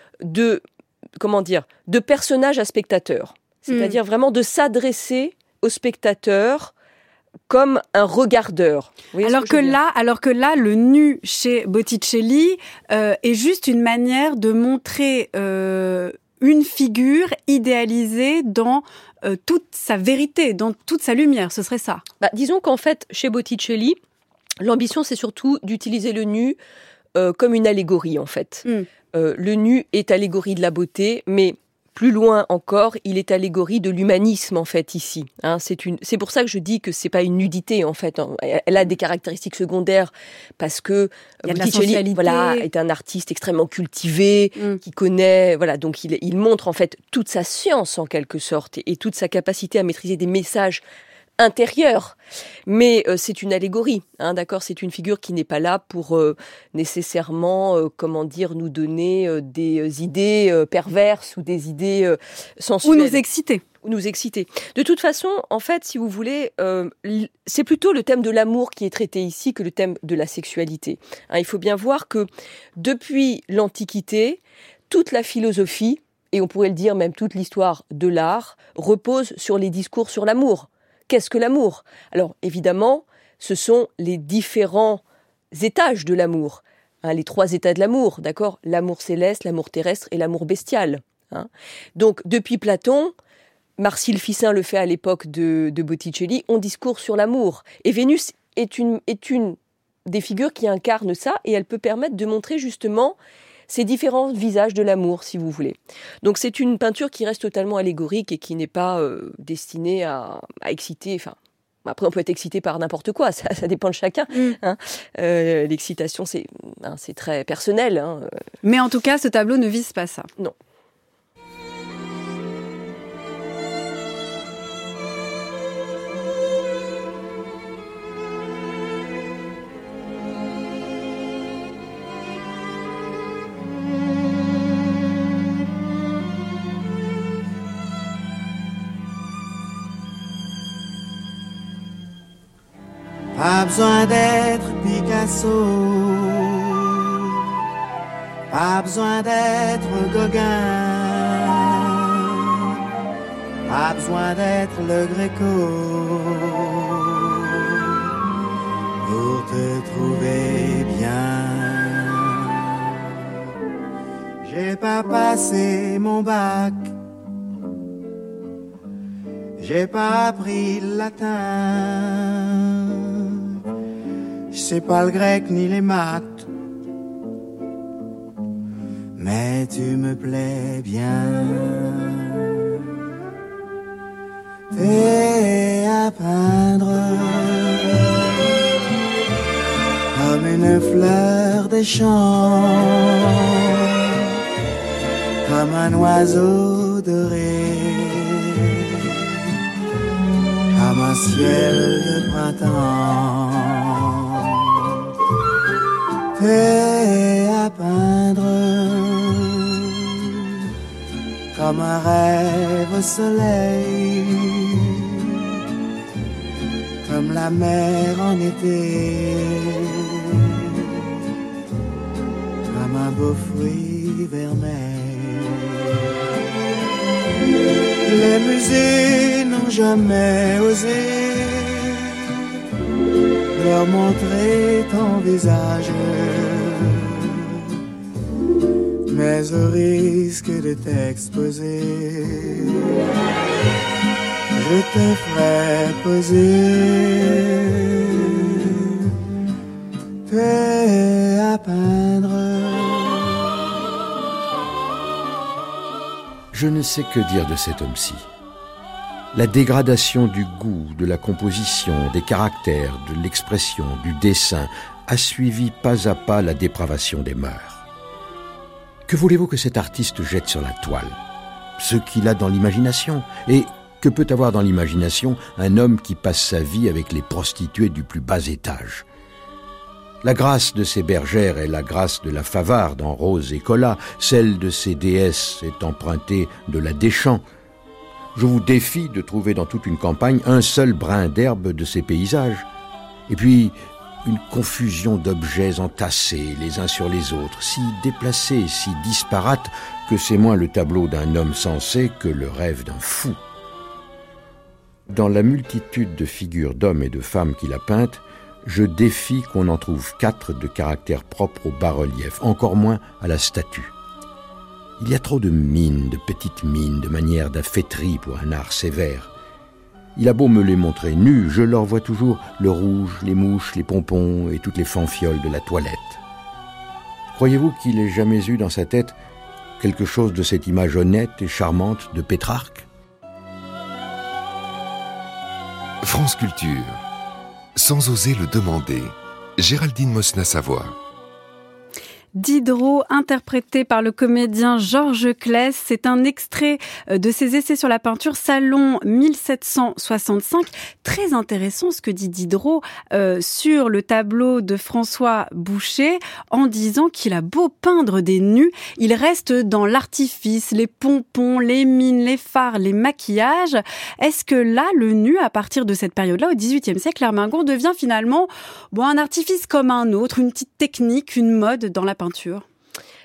de comment dire, de personnage à spectateur. C'est-à-dire mmh. vraiment de s'adresser au spectateur comme un regardeur. Alors que, que là, alors que là, le nu chez Botticelli euh, est juste une manière de montrer euh, une figure idéalisée dans euh, toute sa vérité, dans toute sa lumière. Ce serait ça. Bah, disons qu'en fait, chez Botticelli, l'ambition, c'est surtout d'utiliser le nu euh, comme une allégorie, en fait. Mmh. Euh, le nu est allégorie de la beauté, mais plus loin encore, il est allégorie de l'humanisme, en fait, ici. Hein, c'est, une, c'est pour ça que je dis que c'est pas une nudité, en fait. Elle a des caractéristiques secondaires, parce que Botticelli voilà, est un artiste extrêmement cultivé, mm. qui connaît... Voilà, donc il, il montre, en fait, toute sa science, en quelque sorte, et, et toute sa capacité à maîtriser des messages intérieur, mais euh, c'est une allégorie, hein, d'accord, c'est une figure qui n'est pas là pour euh, nécessairement, euh, comment dire, nous donner euh, des euh, idées euh, perverses ou des idées euh, sensuelles. Ou nous exciter. Ou nous exciter. De toute façon, en fait, si vous voulez, euh, c'est plutôt le thème de l'amour qui est traité ici que le thème de la sexualité. Hein, il faut bien voir que depuis l'Antiquité, toute la philosophie, et on pourrait le dire même toute l'histoire de l'art, repose sur les discours sur l'amour. qu'est-ce que l'amour ? Alors évidemment, ce sont les différents étages de l'amour, hein, les trois états de l'amour, d'accord ? L'amour céleste, l'amour terrestre et l'amour bestial. Hein. Donc depuis Platon, Marcille Ficin le fait à l'époque de, de Botticelli, on discourt sur l'amour. Et Vénus est une, est une des figures qui incarnent ça, et elle peut permettre de montrer justement ces différents visages de l'amour, si vous voulez. Donc c'est une peinture qui reste totalement allégorique et qui n'est pas euh, destinée à, à exciter. Enfin, après on peut être excité par n'importe quoi, ça, ça dépend de chacun. Mm. Hein. Euh, l'excitation, c'est, hein, c'est très personnel. Hein. Mais en tout cas, ce tableau ne vise pas ça. Non. Pas besoin d'être Picasso, pas besoin d'être Gauguin, pas besoin d'être le Gréco pour te trouver bien. J'ai pas passé mon bac, j'ai pas appris le latin, je sais pas le grec ni les maths, mais tu me plais bien. T'es à peindre comme une fleur des champs, comme un oiseau doré, comme un ciel de printemps. T'es à peindre comme un rêve au soleil, comme la mer en été, comme un beau fruit vermeil. Les musées n'ont jamais osé leur montrer ton visage, mais au risque de t'exposer, je te ferai poser. T'es à peindre. Je ne sais que dire de cet homme-ci. La dégradation du goût, de la composition, des caractères, de l'expression, du dessin a suivi pas à pas la dépravation des mœurs. Que voulez-vous que cet artiste jette sur la toile ? Ce qu'il a dans l'imagination. Et que peut avoir dans l'imagination un homme qui passe sa vie avec les prostituées du plus bas étage ? La grâce de ces bergères est la grâce de la Favard dans Rose et Colas, celle de ces déesses est empruntée de la Deschamps. Je vous défie de trouver dans toute une campagne un seul brin d'herbe de ces paysages. Et puis, une confusion d'objets entassés les uns sur les autres, si déplacés, si disparates, que c'est moins le tableau d'un homme sensé que le rêve d'un fou. Dans la multitude de figures d'hommes et de femmes qu'il a peintes, je défie qu'on en trouve quatre de caractère propre au bas-relief, encore moins à la statue. Il y a trop de mines, de petites mines, de manières d'affêterie pour un art sévère. Il a beau me les montrer nus, je leur vois toujours le rouge, les mouches, les pompons et toutes les fanfioles de la toilette. Croyez-vous qu'il ait jamais eu dans sa tête quelque chose de cette image honnête et charmante de Pétrarque ? France Culture. Sans oser le demander, Géraldine Mosna-Savoie. Diderot, interprété par le comédien Georges Claes. C'est un extrait de ses essais sur la peinture, Salon mille sept cent soixante-cinq. Très intéressant ce que dit Diderot euh, sur le tableau de François Boucher, en disant qu'il a beau peindre des nus, il reste dans l'artifice, les pompons, les mines, les fards, les maquillages. Est-ce que là, le nu, à partir de cette période-là, au dix-huitième siècle, Ermengarde devient finalement bon, un artifice comme un autre, une petite technique, une mode dans la peinture?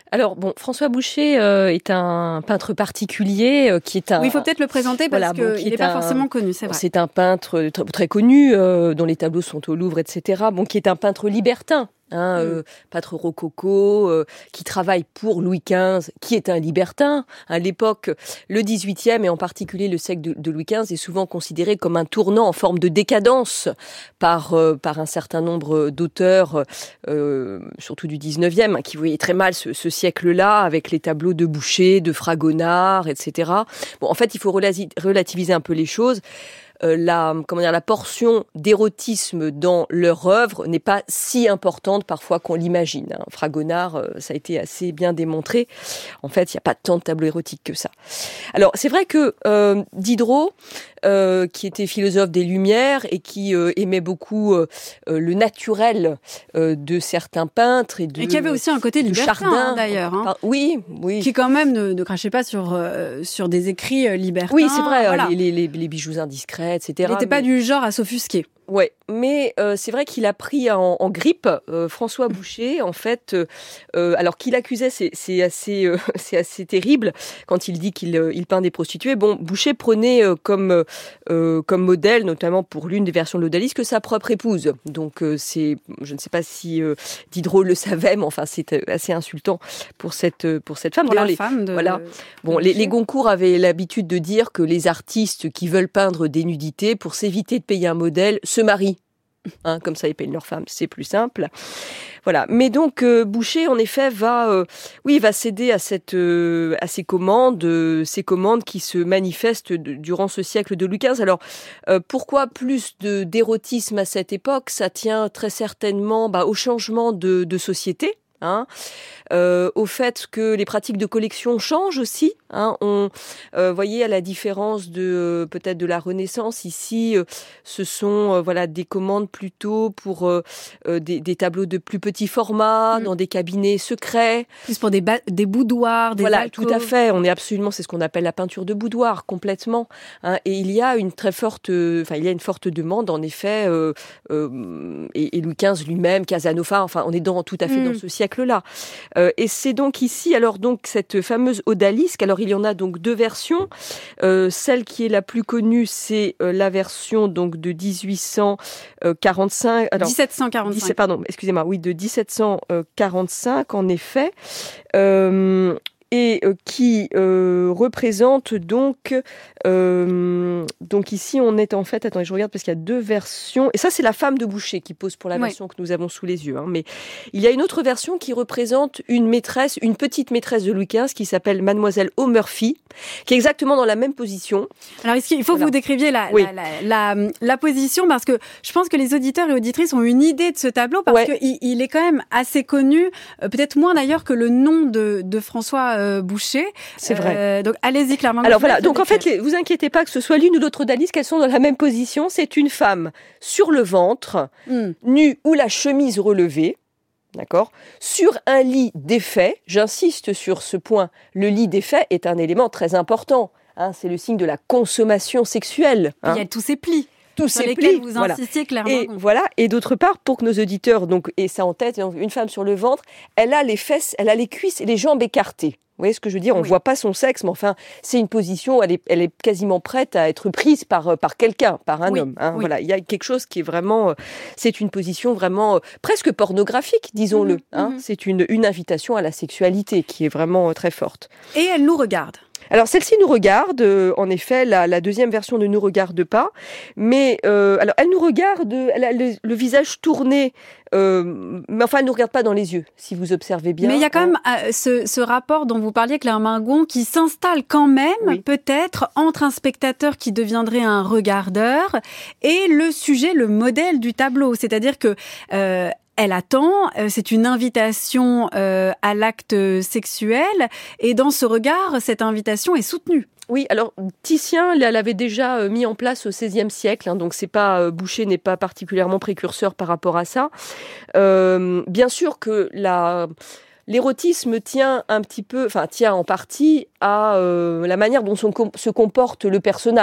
Alors bon, François Boucher euh, est un peintre particulier euh, qui est un. Oui, il faut peut-être le présenter parce voilà, bon, qu'il n'est pas un, forcément connu, c'est vrai. C'est un peintre très, très connu euh, dont les tableaux sont au Louvre, et cetera. Bon, qui est un peintre libertin. Hein, euh, peintre rococo, euh, qui travaille pour Louis quinze, qui est un libertin. À l'époque, le dix-huitième et en particulier le siècle de, de Louis quinze est souvent considéré comme un tournant en forme de décadence par euh, par un certain nombre d'auteurs, euh, surtout du dix-neuvième, hein, qui voyaient très mal ce, ce siècle-là avec les tableaux de Boucher, de Fragonard, et cetera. Bon, en fait, il faut relativiser un peu les choses. Euh, la, comment dire, la portion d'érotisme dans leur œuvre n'est pas si importante parfois qu'on l'imagine. Hein. Fragonard, euh, ça a été assez bien démontré. En fait, il n'y a pas tant de tableaux érotiques que ça. Alors, c'est vrai que euh, Diderot, euh, qui était philosophe des Lumières et qui euh, aimait beaucoup euh, le naturel euh, de certains peintres et de et qui avait aussi un côté libertin, Chardin, hein, d'ailleurs. Hein. Oui, oui. Qui quand même ne, ne crachait pas sur euh, sur des écrits euh, libertins. Oui, c'est vrai. Voilà. Les, les, les bijoux indiscrets, et cetera. Il n'était pas du genre à s'offusquer. Ouais, mais euh, c'est vrai qu'il a pris en, en grippe euh, François Boucher, en fait, euh, alors qu'il accusait, c'est, c'est assez, euh, c'est assez terrible quand il dit qu'il euh, il peint des prostituées. Bon, Boucher prenait euh, comme euh, comme modèle, notamment pour l'une des versions de l'Odalisque, que sa propre épouse. Donc euh, c'est, je ne sais pas si euh, Diderot le savait, mais enfin c'est assez insultant pour cette pour cette femme. Pour la les, femme de. Voilà. Bon, les, les Goncourt avaient l'habitude de dire que les artistes qui veulent peindre des nudités, pour s'éviter de payer un modèle, se marient. Hein, comme ça, ils payent leur femme, c'est plus simple. Voilà. Mais donc, euh, Boucher, en effet, va, euh, oui, va céder à cette, euh, à ces commandes, euh, ces commandes qui se manifestent de, durant ce siècle de Louis quinze. Alors, euh, pourquoi plus de d'érotisme à cette époque ? Ça tient très certainement bah, au changement de, de société. Hein, euh, au fait que les pratiques de collection changent aussi. Hein, on, euh, voyez, à la différence de euh, peut-être de la Renaissance, ici, euh, ce sont euh, voilà des commandes plutôt pour euh, euh, des, des tableaux de plus petit format, mmh. dans des cabinets secrets, plus pour des, ba- des boudoirs, des voilà, alcôves. Tout à fait. On est absolument, c'est ce qu'on appelle la peinture de boudoir, complètement. Hein, et il y a une très forte, enfin, il y a une forte demande, en effet. Euh, euh, et, et Louis quinze lui-même, Casanova, enfin, on est dans tout à fait mmh. dans ce siècle. Là. Euh, et c'est donc ici, alors donc cette fameuse odalisque. Alors il y en a donc deux versions. Euh, celle qui est la plus connue, c'est euh, la version donc de dix-huit cent quarante-cinq. Alors, dix-sept cent quarante-cinq. dix, pardon, excusez-moi. Oui, de dix-sept cent quarante-cinq en effet. Euh, et euh, qui euh, représente donc euh, donc ici on est en fait attendez je regarde parce qu'il y a deux versions et ça c'est la femme de Boucher qui pose pour la version ouais. que nous avons sous les yeux hein, mais il y a une autre version qui représente une maîtresse une petite maîtresse de Louis quinze qui s'appelle Mademoiselle O'Murphy qui est exactement dans la même position. Alors il faut voilà. que vous décriviez la, oui. la, la, la, la position parce que je pense que les auditeurs et auditrices ont une idée de ce tableau parce ouais. qu'il il est quand même assez connu peut-être moins d'ailleurs que le nom de, de François Euh, Boucher. C'est vrai. Euh, donc allez-y clairement. Alors voilà, donc en fait, les, vous inquiétez pas que ce soit l'une ou l'autre odalisque, elles sont dans la même position. C'est une femme sur le ventre, mm. nue ou la chemise relevée, d'accord, sur un lit défait. J'insiste sur ce point. Le lit défait est un élément très important. Hein, c'est le signe de la consommation sexuelle. Hein. Il y a tous ces plis. Tous sur ces lesquels plis, vous voilà. insistiez clairement. Et voilà. Et d'autre part, pour que nos auditeurs donc aient ça en tête, une femme sur le ventre, elle a les fesses, elle a les cuisses et les jambes écartées. Vous voyez ce que je veux dire ? On oui. voit pas son sexe, mais enfin, c'est une position, elle est, elle est quasiment prête à être prise par, par quelqu'un, par un oui. homme. Hein, oui. Voilà, il y a quelque chose qui est vraiment, c'est une position vraiment euh, presque pornographique, disons-le. Mmh, hein. Mmh. C'est une, une invitation à la sexualité qui est vraiment euh, très forte. Et elle nous regarde. Alors celle-ci nous regarde, euh, en effet, la, la deuxième version ne nous regarde pas, mais euh, alors elle nous regarde, elle a le, le visage tourné, euh, mais enfin elle ne nous regarde pas dans les yeux, si vous observez bien. Mais il y a quand hein. même euh, ce, ce rapport dont vous parliez, Claire Mingon, qui s'installe quand même, oui. peut-être, entre un spectateur qui deviendrait un regardeur et le sujet, le modèle du tableau, c'est-à-dire que euh, elle attend, c'est une invitation euh, à l'acte sexuel, et dans ce regard, cette invitation est soutenue. Oui, alors Titien l'avait déjà mis en place au seizième siècle, hein, donc c'est pas Boucher n'est pas particulièrement précurseur par rapport à ça. Euh, bien sûr que la l'érotisme tient un petit peu, enfin tient en partie à euh, la manière dont son, se comporte le personnage.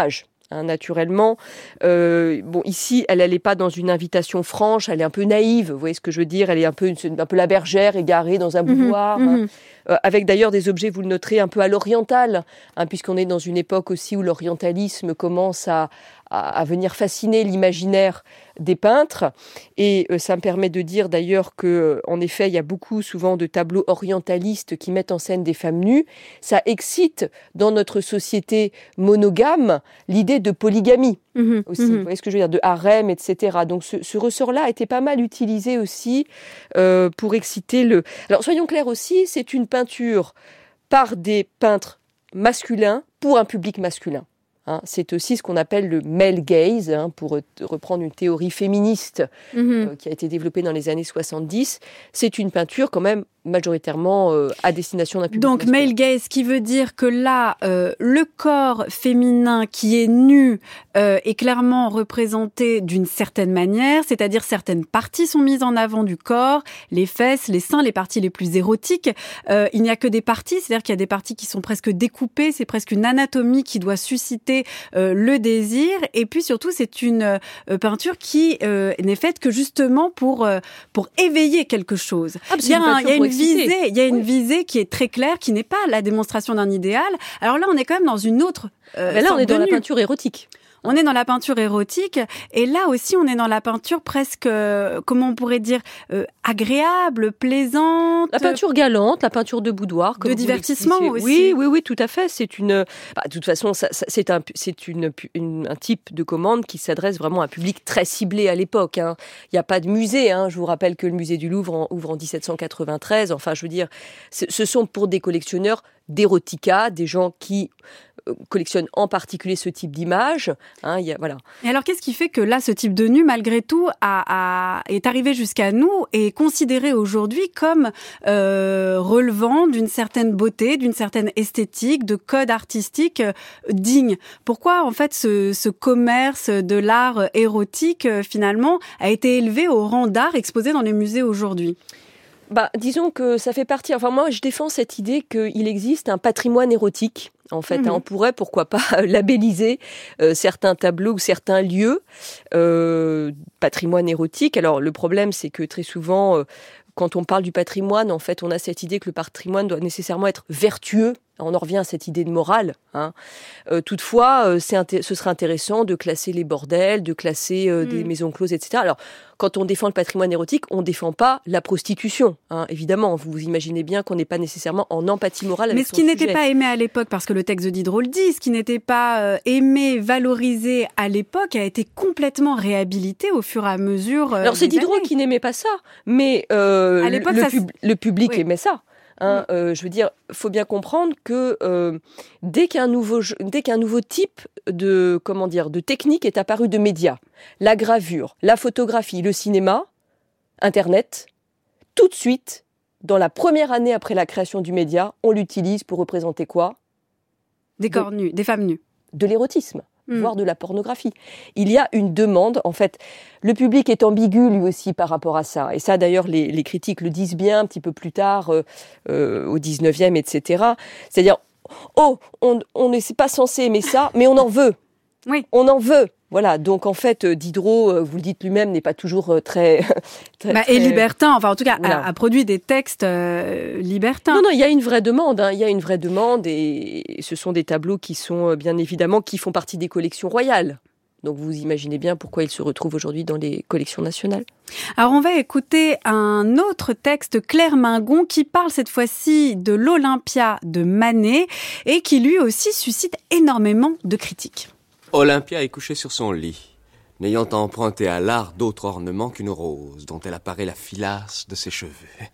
Hein, naturellement. Euh, bon, ici, elle n'allait pas dans une invitation franche, elle est un peu naïve, vous voyez ce que je veux dire, elle est un peu, une, un peu la bergère égarée dans un boudoir, mmh, hein, mmh. Euh, avec d'ailleurs des objets, vous le noterez, un peu à l'oriental, hein, puisqu'on est dans une époque aussi où l'orientalisme commence à, à, à venir fasciner l'imaginaire des peintres. Et euh, ça me permet de dire d'ailleurs que, en effet, il y a beaucoup souvent de tableaux orientalistes qui mettent en scène des femmes nues. Ça excite dans notre société monogame l'idée de polygamie mmh, aussi. Mmh. Vous voyez ce que je veux dire, de harem, et cetera. Donc ce, ce ressort-là a été pas mal utilisé aussi euh, pour exciter le. Alors soyons clairs aussi, c'est une peinture par des peintres masculins pour un public masculin. Hein, c'est aussi ce qu'on appelle le male gaze, hein, pour reprendre une théorie féministe mmh. euh, qui a été développée dans les années soixante-dix. C'est une peinture quand même majoritairement euh, à destination d'un public Donc masculin. male gaze, ce qui veut dire que là, euh, le corps féminin qui est nu euh, est clairement représenté d'une certaine manière, c'est-à-dire certaines parties sont mises en avant du corps, les fesses, les seins, les parties les plus érotiques. Euh, il n'y a que des parties, c'est-à-dire qu'il y a des parties qui sont presque découpées, c'est presque une anatomie qui doit susciter euh, le désir. Et puis surtout, c'est une euh, peinture qui euh, n'est faite que justement pour euh, pour éveiller quelque chose. Ah, il y a, un, il y a une visée, il y a une oui. visée qui est très claire, qui n'est pas la démonstration d'un idéal. Alors là, on est quand même dans une autre euh, Mais là, on est dans la peinture érotique. On est dans la peinture érotique, et là aussi, on est dans la peinture presque, euh, comment on pourrait dire, euh, agréable, plaisante. La peinture galante, la peinture de boudoir. Comme de divertissement aussi. Oui, oui, oui, tout à fait. C'est une, bah, de toute façon, ça, ça, c'est, un, c'est une, une, un type de commande qui s'adresse vraiment à un public très ciblé à l'époque. Hein. Il n'y a pas de musée. Hein. Je vous rappelle que le musée du Louvre en, ouvre en dix-sept cent quatre-vingt-treize. Enfin, je veux dire, ce sont pour des collectionneurs d'érotica, des gens qui collectionnent en particulier ce type d'image. Hein, y a, voilà. Et alors, qu'est-ce qui fait que là, ce type de nu, malgré tout, a, a, est arrivé jusqu'à nous et est considéré aujourd'hui comme euh, relevant d'une certaine beauté, d'une certaine esthétique, de code artistique euh, digne? Pourquoi, en fait, ce, ce commerce de l'art érotique, euh, finalement, a été élevé au rang d'art exposé dans les musées aujourd'hui? Bah, disons que ça fait partie... Enfin, moi, je défends cette idée qu'il existe un patrimoine érotique. En fait, mmh. hein, on pourrait, pourquoi pas, labelliser euh, certains tableaux ou certains lieux euh, patrimoine érotique. Alors, le problème, c'est que très souvent, euh, quand on parle du patrimoine, en fait, on a cette idée que le patrimoine doit nécessairement être vertueux. On en revient à cette idée de morale. Hein. Euh, toutefois, euh, c'est inté- ce serait intéressant de classer les bordels, de classer euh, mmh. des maisons closes, et cetera. Alors, quand on défend le patrimoine érotique, on ne défend pas la prostitution. Hein. Évidemment, vous vous imaginez bien qu'on n'est pas nécessairement en empathie morale avec Mais ce qui son n'était sujet. pas aimé à l'époque, parce que le texte de Diderot le dit, ce qui n'était pas euh, aimé, valorisé à l'époque, a été complètement réhabilité au fur et à mesure euh, Alors, c'est des Diderot années. qui n'aimait pas ça, mais euh, à l'époque, le, ça pub- le public oui. aimait ça. Hein, oui. euh, je veux dire, faut bien comprendre que euh, dès qu'un nouveau, dès qu'un nouveau type de, comment dire, de technique est apparu de médias, la gravure, la photographie, le cinéma, Internet, tout de suite, dans la première année après la création du média, on l'utilise pour représenter quoi ? Des corps nus, des femmes nues. De l'érotisme. Mmh. voire de la pornographie. Il y a une demande, en fait, le public est ambigu lui aussi par rapport à ça. Et ça, d'ailleurs, les, les critiques le disent bien un petit peu plus tard, euh, euh, au dix-neuvième, et cetera. C'est-à-dire, oh, on on n'est pas censé aimer ça, mais on en veut. Oui. On en veut. Voilà, donc en fait, Diderot, vous le dites lui-même, n'est pas toujours très... très, bah, très... Et libertin, enfin en tout cas, voilà. a, a produit des textes euh, libertins. Non, non, il y a une vraie demande, hein, il y a une vraie demande, et ce sont des tableaux qui sont, bien évidemment, qui font partie des collections royales. Donc vous imaginez bien pourquoi ils se retrouvent aujourd'hui dans les collections nationales. Alors on va écouter un autre texte, Claire Mingon, qui parle cette fois-ci de l'Olympia de Manet, et qui lui aussi suscite énormément de critiques. Olympia est couchée sur son lit, n'ayant emprunté à l'art d'autre ornement qu'une rose, dont elle apparaît la filasse de ses cheveux.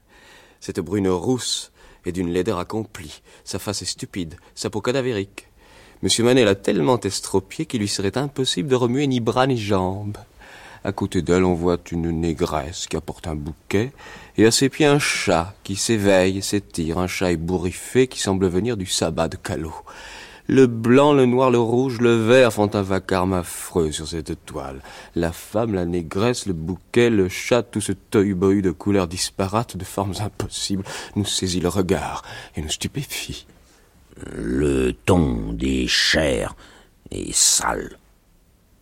Cette brune rousse est d'une laideur accomplie, sa face est stupide, sa peau cadavérique. Monsieur Manet l'a tellement estropiée qu'il lui serait impossible de remuer ni bras ni jambes. À côté d'elle, on voit une négresse qui apporte un bouquet, et à ses pieds un chat qui s'éveille et s'étire, un chat ébouriffé qui semble venir du sabbat de Callot. Le blanc, le noir, le rouge, le vert font un vacarme affreux sur cette toile. La femme, la négresse, le bouquet, le chat, tout ce tohu-bohu de couleurs disparates, de formes impossibles, nous saisit le regard et nous stupéfie. Le ton des chairs est sale.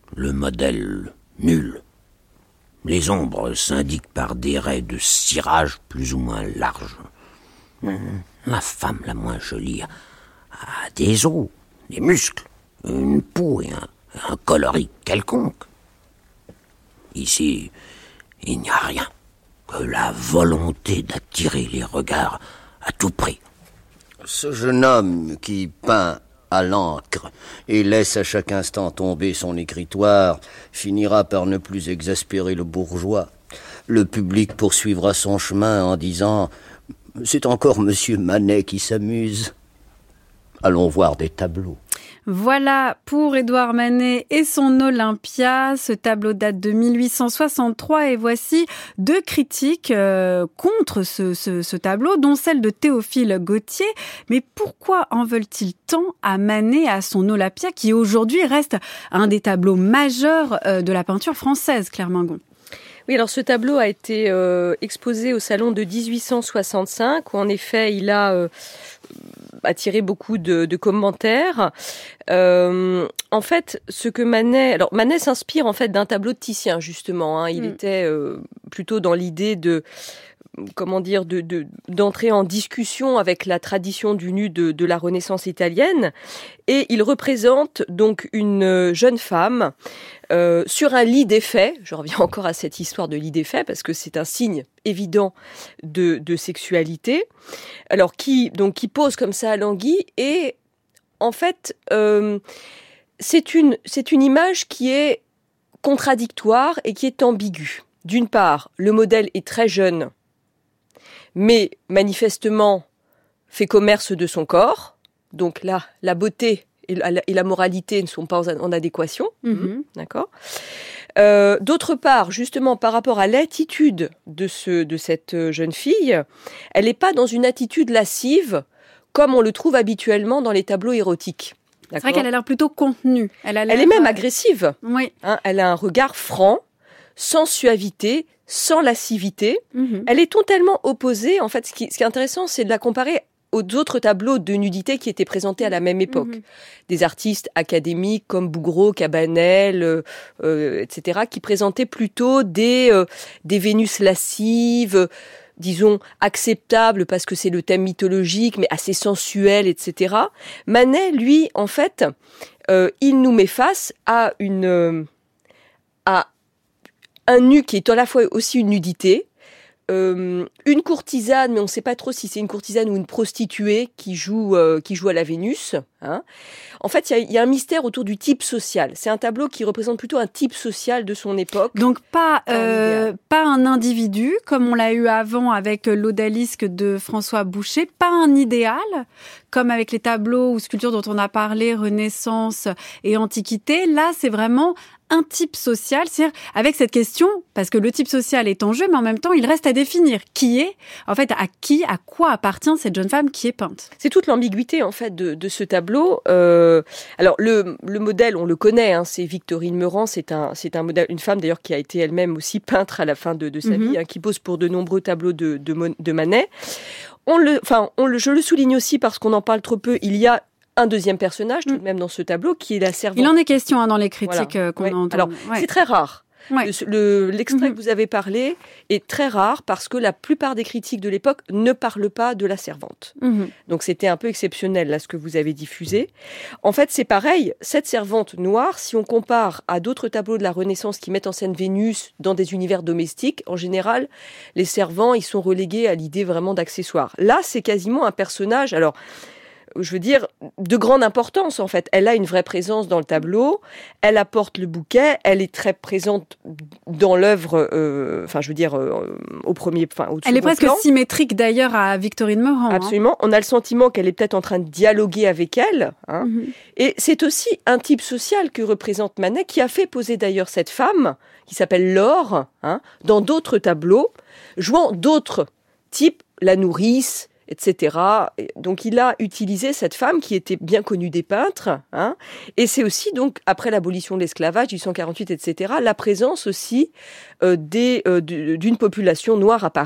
le modèle nul. Les ombres s'indiquent par des raies de cirage plus ou moins larges. La femme la moins jolie a, a des os, des muscles, une peau et un, un coloris quelconque. Ici, il n'y a rien que la volonté d'attirer les regards à tout prix. Ce jeune homme qui peint à l'encre et laisse à chaque instant tomber son écritoire finira par ne plus exaspérer le bourgeois. Le public poursuivra son chemin en disant « C'est encore Monsieur Manet qui s'amuse. Allons voir des tableaux. » Voilà pour Édouard Manet et son Olympia. Ce tableau date de mille huit cent soixante-trois et voici deux critiques euh, contre ce, ce, ce tableau, dont celle de Théophile Gautier. Mais pourquoi en veulent-ils tant à Manet et à son Olympia, qui aujourd'hui reste un des tableaux majeurs euh, de la peinture française, Claire Mingon? Oui, alors ce tableau a été euh, exposé au salon de dix-huit cent soixante-cinq, où en effet il a euh, attiré beaucoup de, de commentaires. Euh, en fait, ce que Manet, alors Manet s'inspire en fait d'un tableau de Titien justement. Hein, il mmh. était euh, plutôt dans l'idée de comment dire, de, de, d'entrer en discussion avec la tradition du nu de, de la Renaissance italienne. Et il représente donc une jeune femme euh, sur un lit défait. Je reviens encore à cette histoire de lit défait parce que c'est un signe évident de, de sexualité. Alors, qui, donc, qui pose comme ça à l'anguille. Et en fait, euh, c'est une, c'est une image qui est contradictoire et qui est ambiguë. D'une part, le modèle est très jeune, mais manifestement fait commerce de son corps. Donc là, la beauté et la, et la moralité ne sont pas en adéquation. Mmh. D'accord. Euh, d'autre part, justement, par rapport à l'attitude de, ce, de cette jeune fille, elle n'est pas dans une attitude lascive comme on le trouve habituellement dans les tableaux érotiques. D'accord. C'est vrai qu'elle a l'air plutôt contenue. Elle, a l'air... elle est même agressive. Oui. Hein, elle a un regard franc, sans suavité, sans lascivité. Mmh. Elle est totalement opposée. En fait, ce qui, ce qui est intéressant, c'est de la comparer aux autres tableaux de nudité qui étaient présentés à la même époque. Mmh. Des artistes académiques comme Bouguereau, Cabanel, euh, euh, et cetera, qui présentaient plutôt des, euh, des Vénus lascives, euh, disons, acceptables parce que c'est le thème mythologique, mais assez sensuel, et cetera. Manet, lui, en fait, euh, il nous met face à une... Euh, à un nu qui est à la fois aussi une nudité, euh, une courtisane, mais on ne sait pas trop si c'est une courtisane ou une prostituée qui joue, euh, qui joue à la Vénus. Hein. En fait, il y, y a un mystère autour du type social. C'est un tableau qui représente plutôt un type social de son époque. Donc pas, euh, pas un individu, comme on l'a eu avant avec l'Odalisque de François Boucher, pas un idéal, comme avec les tableaux ou sculptures dont on a parlé, Renaissance et Antiquité. Là, c'est vraiment un type social, c'est-à-dire avec cette question, parce que le type social est en jeu, mais en même temps, il reste à définir qui est, en fait, à qui, à quoi appartient cette jeune femme qui est peinte. C'est toute l'ambiguïté, en fait, de, de ce tableau. Euh, alors, le, le modèle, on le connaît, hein, c'est Victorine Meurent, c'est un, c'est un modèle, une femme d'ailleurs qui a été elle-même aussi peintre à la fin de, de sa mm-hmm. vie, hein, qui pose pour de nombreux tableaux de, de, de Manet. On le, enfin, on le, je le souligne aussi parce qu'on en parle trop peu, il y a un deuxième personnage, tout de même, dans ce tableau, qui est la servante. Il en est question hein, dans les critiques voilà. qu'on ouais. entend. Alors, ouais. c'est très rare. Ouais. Le, le, l'extrait mm-hmm. que vous avez parlé est très rare parce que la plupart des critiques de l'époque ne parlent pas de la servante. Mm-hmm. Donc, c'était un peu exceptionnel, là, ce que vous avez diffusé. En fait, c'est pareil. Cette servante noire, si on compare à d'autres tableaux de la Renaissance qui mettent en scène Vénus dans des univers domestiques, en général, les servants, ils sont relégués à l'idée vraiment d'accessoires. Là, c'est quasiment un personnage... Alors, je veux dire, de grande importance, en fait. Elle a une vraie présence dans le tableau, elle apporte le bouquet, elle est très présente dans l'œuvre, euh, enfin, je veux dire, euh, au premier, enfin, au Elle est presque plan. symétrique, d'ailleurs, à Victorine Meurent. Absolument. Hein. On a le sentiment qu'elle est peut-être en train de dialoguer avec elle. Hein. Mm-hmm. Et c'est aussi un type social que représente Manet, qui a fait poser d'ailleurs cette femme, qui s'appelle Laure, hein, dans d'autres tableaux, jouant d'autres types, la nourrice, et cetera. Donc, il a utilisé cette femme qui était bien connue des peintres. Hein, et c'est aussi, donc, après l'abolition de l'esclavage, dix-huit cent quarante-huit, et cetera, la présence aussi euh, des, euh, d'une population noire à Paris,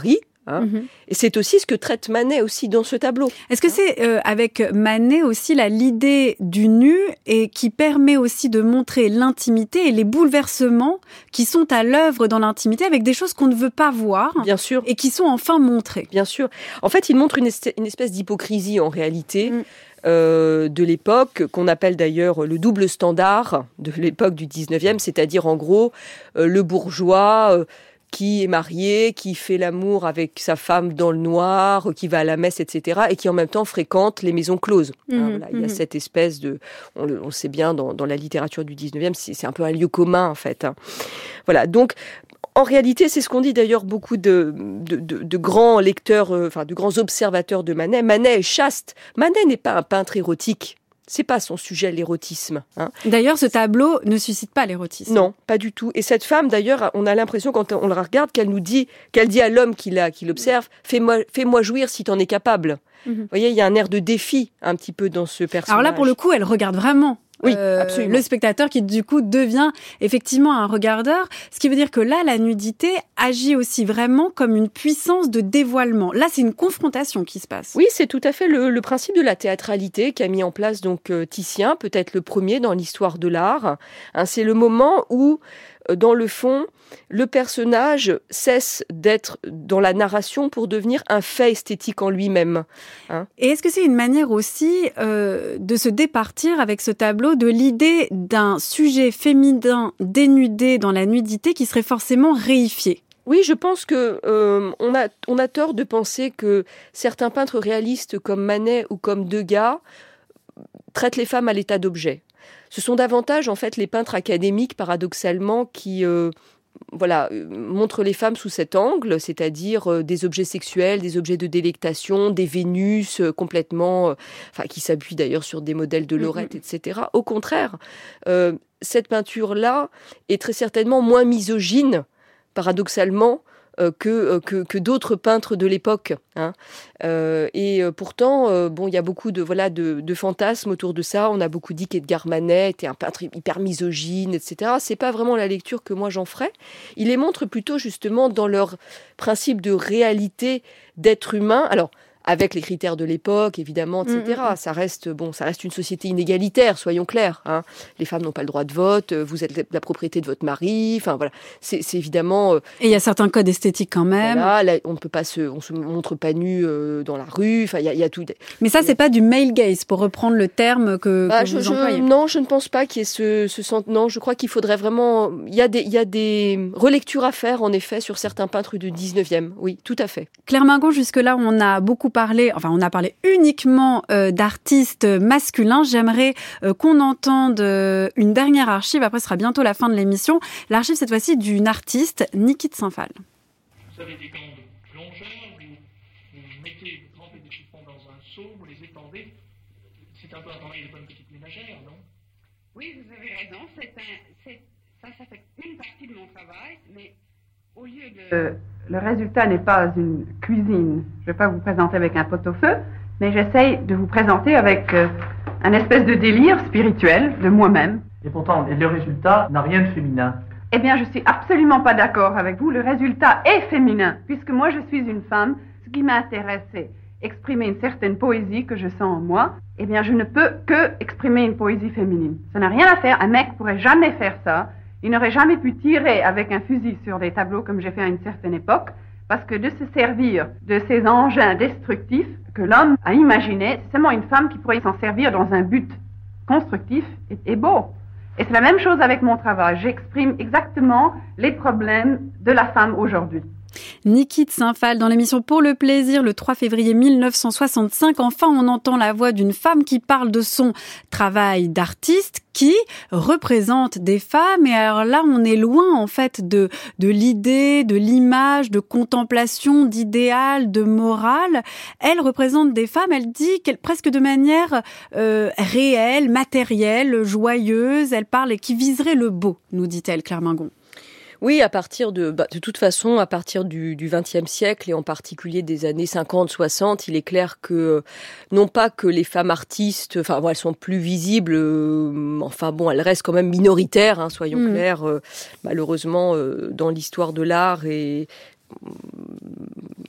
Hein. Mhm. Et c'est aussi ce que traite Manet aussi dans ce tableau. Est-ce que c'est euh, avec Manet aussi là, l'idée du nu et qui permet aussi de montrer l'intimité et les bouleversements qui sont à l'œuvre dans l'intimité avec des choses qu'on ne veut pas voir, bien sûr, et qui sont enfin montrées. Bien sûr. En fait, il montre une, est- une espèce d'hypocrisie en réalité. Mm. Euh, de l'époque, qu'on appelle d'ailleurs le double standard de l'époque du dix-neuvième, c'est-à-dire en gros euh, le bourgeois euh, qui est marié, qui fait l'amour avec sa femme dans le noir, qui va à la messe, et cetera, et qui en même temps fréquente les maisons closes. Mmh, hein, voilà, mmh. Il y a cette espèce de... On le on sait bien, dans, dans la littérature du dix-neuvième, c'est, c'est un peu un lieu commun, en fait. Hein. Voilà, donc... En réalité, c'est ce qu'on dit d'ailleurs beaucoup de, de, de, de grands lecteurs, euh, enfin de grands observateurs de Manet. Manet est chaste. Manet n'est pas un peintre érotique. C'est pas son sujet, l'érotisme. Hein. D'ailleurs, ce tableau ne suscite pas l'érotisme. Non, pas du tout. Et cette femme, d'ailleurs, on a l'impression, quand on la regarde, qu'elle nous dit, qu'elle dit à l'homme qui, la, qui l'observe, fais-moi, fais-moi jouir si t'en es capable. Mm-hmm. Vous voyez, il y a un air de défi, un petit peu, dans ce personnage. Alors là, pour le coup, elle regarde vraiment. Oui, euh, absolument. Le spectateur qui, du coup, devient effectivement un regardeur. Ce qui veut dire que là, la nudité agit aussi vraiment comme une puissance de dévoilement. Là, c'est une confrontation qui se passe. Oui, c'est tout à fait le, le principe de la théâtralité qu'a mis en place donc euh, Titien, peut-être le premier dans l'histoire de l'art. Hein, c'est le moment où, euh, dans le fond, le personnage cesse d'être dans la narration pour devenir un fait esthétique en lui-même. Hein. Et est-ce que c'est une manière aussi euh, de se départir avec ce tableau de l'idée d'un sujet féminin dénudé dans la nudité qui serait forcément réifié ? Oui, je pense que euh, on a on a tort de penser que certains peintres réalistes comme Manet ou comme Degas traitent les femmes à l'état d'objet. Ce sont davantage en fait les peintres académiques, paradoxalement, qui euh, voilà, euh, montrent les femmes sous cet angle, c'est-à-dire euh, des objets sexuels, des objets de délectation, des Vénus euh, complètement, euh, enfin qui s'appuient d'ailleurs sur des modèles de Lorette, mm-hmm. et cetera. Au contraire, euh, cette peinture-là est très certainement moins misogyne, paradoxalement, euh, que, euh, que, que d'autres peintres de l'époque. Hein. Euh, et euh, pourtant, euh, bon, il y a beaucoup de, voilà, de, de fantasmes autour de ça. On a beaucoup dit qu'Edgar Manet était un peintre hyper misogyne, et cetera. C'est pas vraiment la lecture que moi j'en ferais. Il les montre plutôt justement dans leur principe de réalité d'être humain. Alors, avec les critères de l'époque, évidemment, et cetera. Mmh. Ça reste, bon, ça reste une société inégalitaire, soyons clairs. Hein. Les femmes n'ont pas le droit de vote, vous êtes la propriété de votre mari, enfin voilà. C'est, c'est évidemment. Euh, et il y a certains codes esthétiques quand même. Voilà, là, on ne peut pas se, on se montre pas nu euh, dans la rue. Enfin, il y a, il y a tout. Mais ça, c'est pas du male gaze, pour reprendre le terme que, bah, que je, vous je, employez. Non, je ne pense pas qu'il y ait ce, ce sens. Non, je crois qu'il faudrait vraiment. Il y a des, il y a des relectures à faire, en effet, sur certains peintres du dix-neuvième. Oui, tout à fait. Claire Mingon, jusque-là, on a beaucoup parlé. Enfin, on a parler uniquement euh, d'artistes masculins. J'aimerais euh, qu'on entende euh, une dernière archive. Après, ce sera bientôt la fin de l'émission. L'archive, cette fois-ci, d'une artiste, Niki de Saint-Phal. Vous avez des gants de plongeur, vous, vous mettez, vous trempez des chiffons dans un seau, vous les étendez. C'est un peu un travail de bonne petite ménagère, non? Oui, vous avez raison. C'est un, c'est, ça, ça fait une partie de mon travail, mais au lieu de... Euh, le résultat n'est pas une cuisine. Je ne vais pas vous présenter avec un pot-au-feu, mais j'essaye de vous présenter avec euh, un espèce de délire spirituel de moi-même. Et pourtant, le résultat n'a rien de féminin. Eh bien, je suis absolument pas d'accord avec vous. Le résultat est féminin, puisque moi, je suis une femme. Ce qui m'intéresse, c'est exprimer une certaine poésie que je sens en moi. Eh bien, je ne peux que exprimer une poésie féminine. Ça n'a rien à faire. Un mec pourrait jamais faire ça. Il n'aurait jamais pu tirer avec un fusil sur des tableaux comme j'ai fait à une certaine époque, parce que de se servir de ces engins destructifs que l'homme a imaginés, c'est seulement une femme qui pourrait s'en servir dans un but constructif et, et beau. Et c'est la même chose avec mon travail. J'exprime exactement les problèmes de la femme aujourd'hui. Niki de Saint-Phal dans l'émission Pour le plaisir le trois février mille neuf cent soixante-cinq. Enfin, on entend la voix d'une femme qui parle de son travail d'artiste qui représente des femmes. Et alors là, on est loin en fait de, de l'idée, de l'image, de contemplation, d'idéal, de morale. Elle représente des femmes, elle dit qu'elle presque de manière euh, réelle, matérielle, joyeuse. Elle parle et qui viserait le beau, nous dit-elle, Claire Mingon. Oui, à partir de, bah, de toute façon, à partir du, du vingtième siècle et en particulier des années cinquante soixante, il est clair que, non pas que les femmes artistes, enfin, bon, elles sont plus visibles, euh, enfin bon, elles restent quand même minoritaires, hein, soyons mmh. clairs, euh, malheureusement, euh, dans l'histoire de l'art et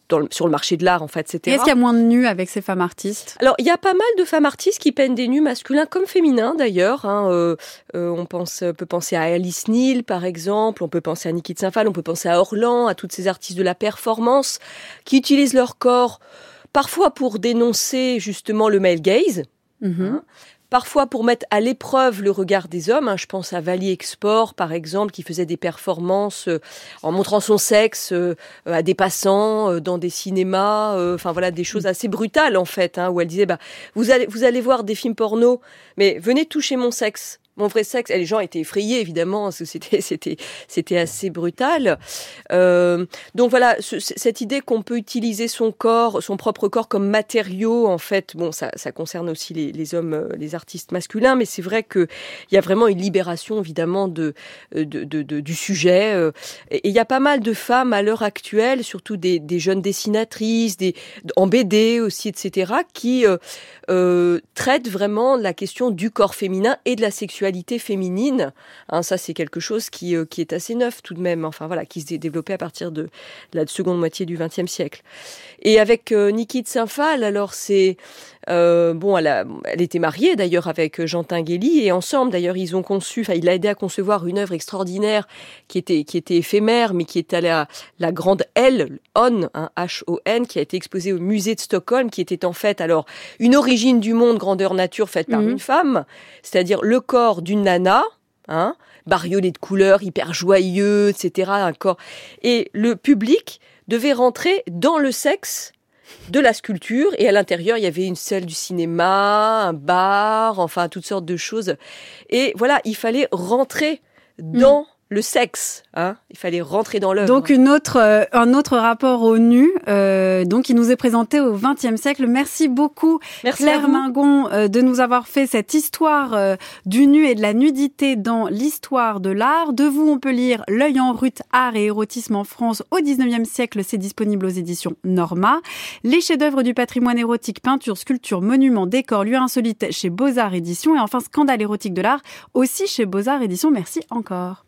dans le, sur le marché de l'art, en fait, et cetera. Et est-ce qu'il y a moins de nus avec ces femmes artistes ? Alors, il y a pas mal de femmes artistes qui peignent des nus masculins comme féminins, d'ailleurs. Hein. Euh, euh, on pense, peut penser à Alice Neal, par exemple. On peut penser à Niki de Saint-Phal. On peut penser à Orlan, à toutes ces artistes de la performance qui utilisent leur corps parfois pour dénoncer justement le male gaze. Mm-hmm. Hein. Parfois pour mettre à l'épreuve le regard des hommes. Hein. Je pense à Vali Export, par exemple, qui faisait des performances euh, en montrant son sexe euh, à des passants euh, dans des cinémas. Euh, enfin voilà, des choses assez brutales en fait, hein, où elle disait bah vous allez vous allez voir des films porno, mais venez toucher mon sexe. Mon vrai sexe, et les gens étaient effrayés évidemment, parce que c'était c'était c'était assez brutal. Euh, donc voilà, ce, cette idée qu'on peut utiliser son corps, son propre corps comme matériau, en fait, bon, ça ça concerne aussi les, les hommes, les artistes masculins, mais c'est vrai que il y a vraiment une libération évidemment de de, de, de du sujet. Et il y a pas mal de femmes à l'heure actuelle, surtout des des jeunes dessinatrices, des en B D aussi, et cetera, qui euh, euh, traitent vraiment la question du corps féminin et de la sexualité féminine, hein, ça c'est quelque chose qui euh, qui est assez neuf tout de même, enfin voilà, qui s'est développé à partir de, de la seconde moitié du vingtième siècle. Et avec euh, Niki de Saint-Phal, alors c'est euh, bon, elle, a, elle était mariée d'ailleurs avec Jean Tinguely et ensemble d'ailleurs ils ont conçu, enfin il a aidé à concevoir une œuvre extraordinaire qui était qui était éphémère mais qui est à la la grande L, On, hein, H O N, qui a été exposée au musée de Stockholm, qui était en fait alors une origine du monde grandeur nature faite par mmh. une femme, c'est-à-dire le corps d'une nana, hein, bariolé de couleurs, hyper joyeux, et cetera. Un corps. Et le public devait rentrer dans le sexe de la sculpture. Et à l'intérieur, il y avait une salle du cinéma, un bar, enfin, toutes sortes de choses. Et voilà, il fallait rentrer dans... Mmh. le sexe, hein, il fallait rentrer dans l'œuvre. Donc une autre, euh, un autre rapport au nu, euh, donc qui nous est présenté au vingtième siècle. Merci beaucoup, Merci Claire Mingon, euh, de nous avoir fait cette histoire euh, du nu et de la nudité dans l'histoire de l'art. De vous, on peut lire L'œil en rut, art et érotisme en France au dix-neuvième siècle. C'est disponible aux éditions Norma. Les chefs-d'œuvre du patrimoine érotique, peinture, sculpture, monuments, décors, lieux insolites chez Beaux-Arts Éditions. Et enfin, Scandale érotique de l'art aussi chez Beaux-Arts Éditions. Merci encore.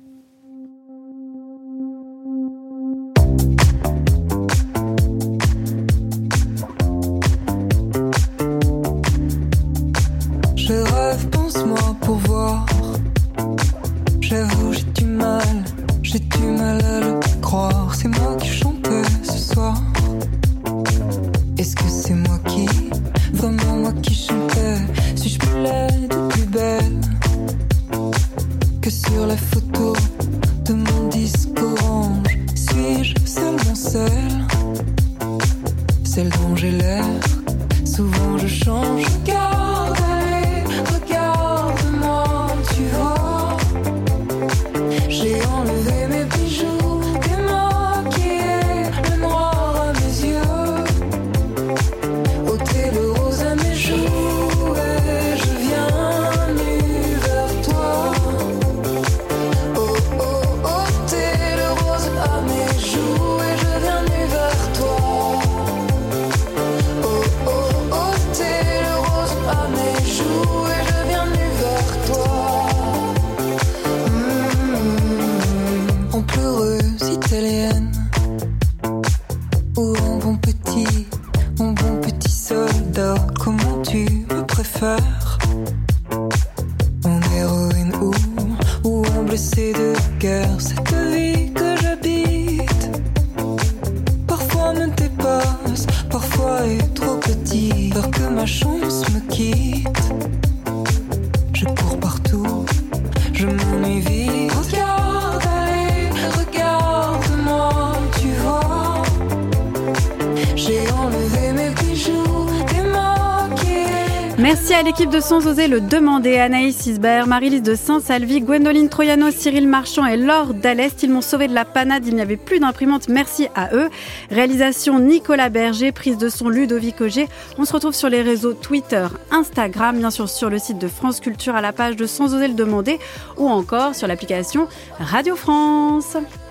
Je rêve, pense-moi pour voir. J'avoue, j'ai du mal, j'ai du mal à le croire. C'est moi qui chantais ce soir. Est-ce que c'est moi qui, vraiment moi qui chantais? Suis-je plus laide ou plus belle que sur la photo de mon disque orange? Suis-je seulement celle, celle dont j'ai l'air? Souvent je change, regarde, allez, regarde-moi, tu vois. J'ai enlevé mes bijoux, démaquillé le noir à mes yeux, ôté le rose à mes joues, et je viens nu vers toi. Oh oh, ôté le rose à mes joues, et je viens nu vers toi. Italienne, ou en bon petit, en bon petit soldat, comment tu me préfères? En héroïne ou, ou en blessé de guerre, cette vie que j'habite, parfois me dépasse, parfois est trop petit, peur que ma chance me quitte. Je cours partout, je m'ennuie vite. Regarde, allez, regarde-moi, tu vois. J'ai enlevé mes bijoux, démaquillé. Merci à l'équipe de Sans oser le demander, Anaïs Isbert, Marie-Lise de Saint-Salvi, Gwendoline Troyano, Cyril Marchand et Laure Dallest. Ils m'ont sauvé de la panade, il n'y avait plus d'imprimante, merci à eux. Réalisation Nicolas Berger, prise de son Ludovic Auger. On se retrouve sur les réseaux Twitter, Instagram, bien sûr sur le site de France Culture à la page de Sans oser le demander ou encore sur l'application Radio France.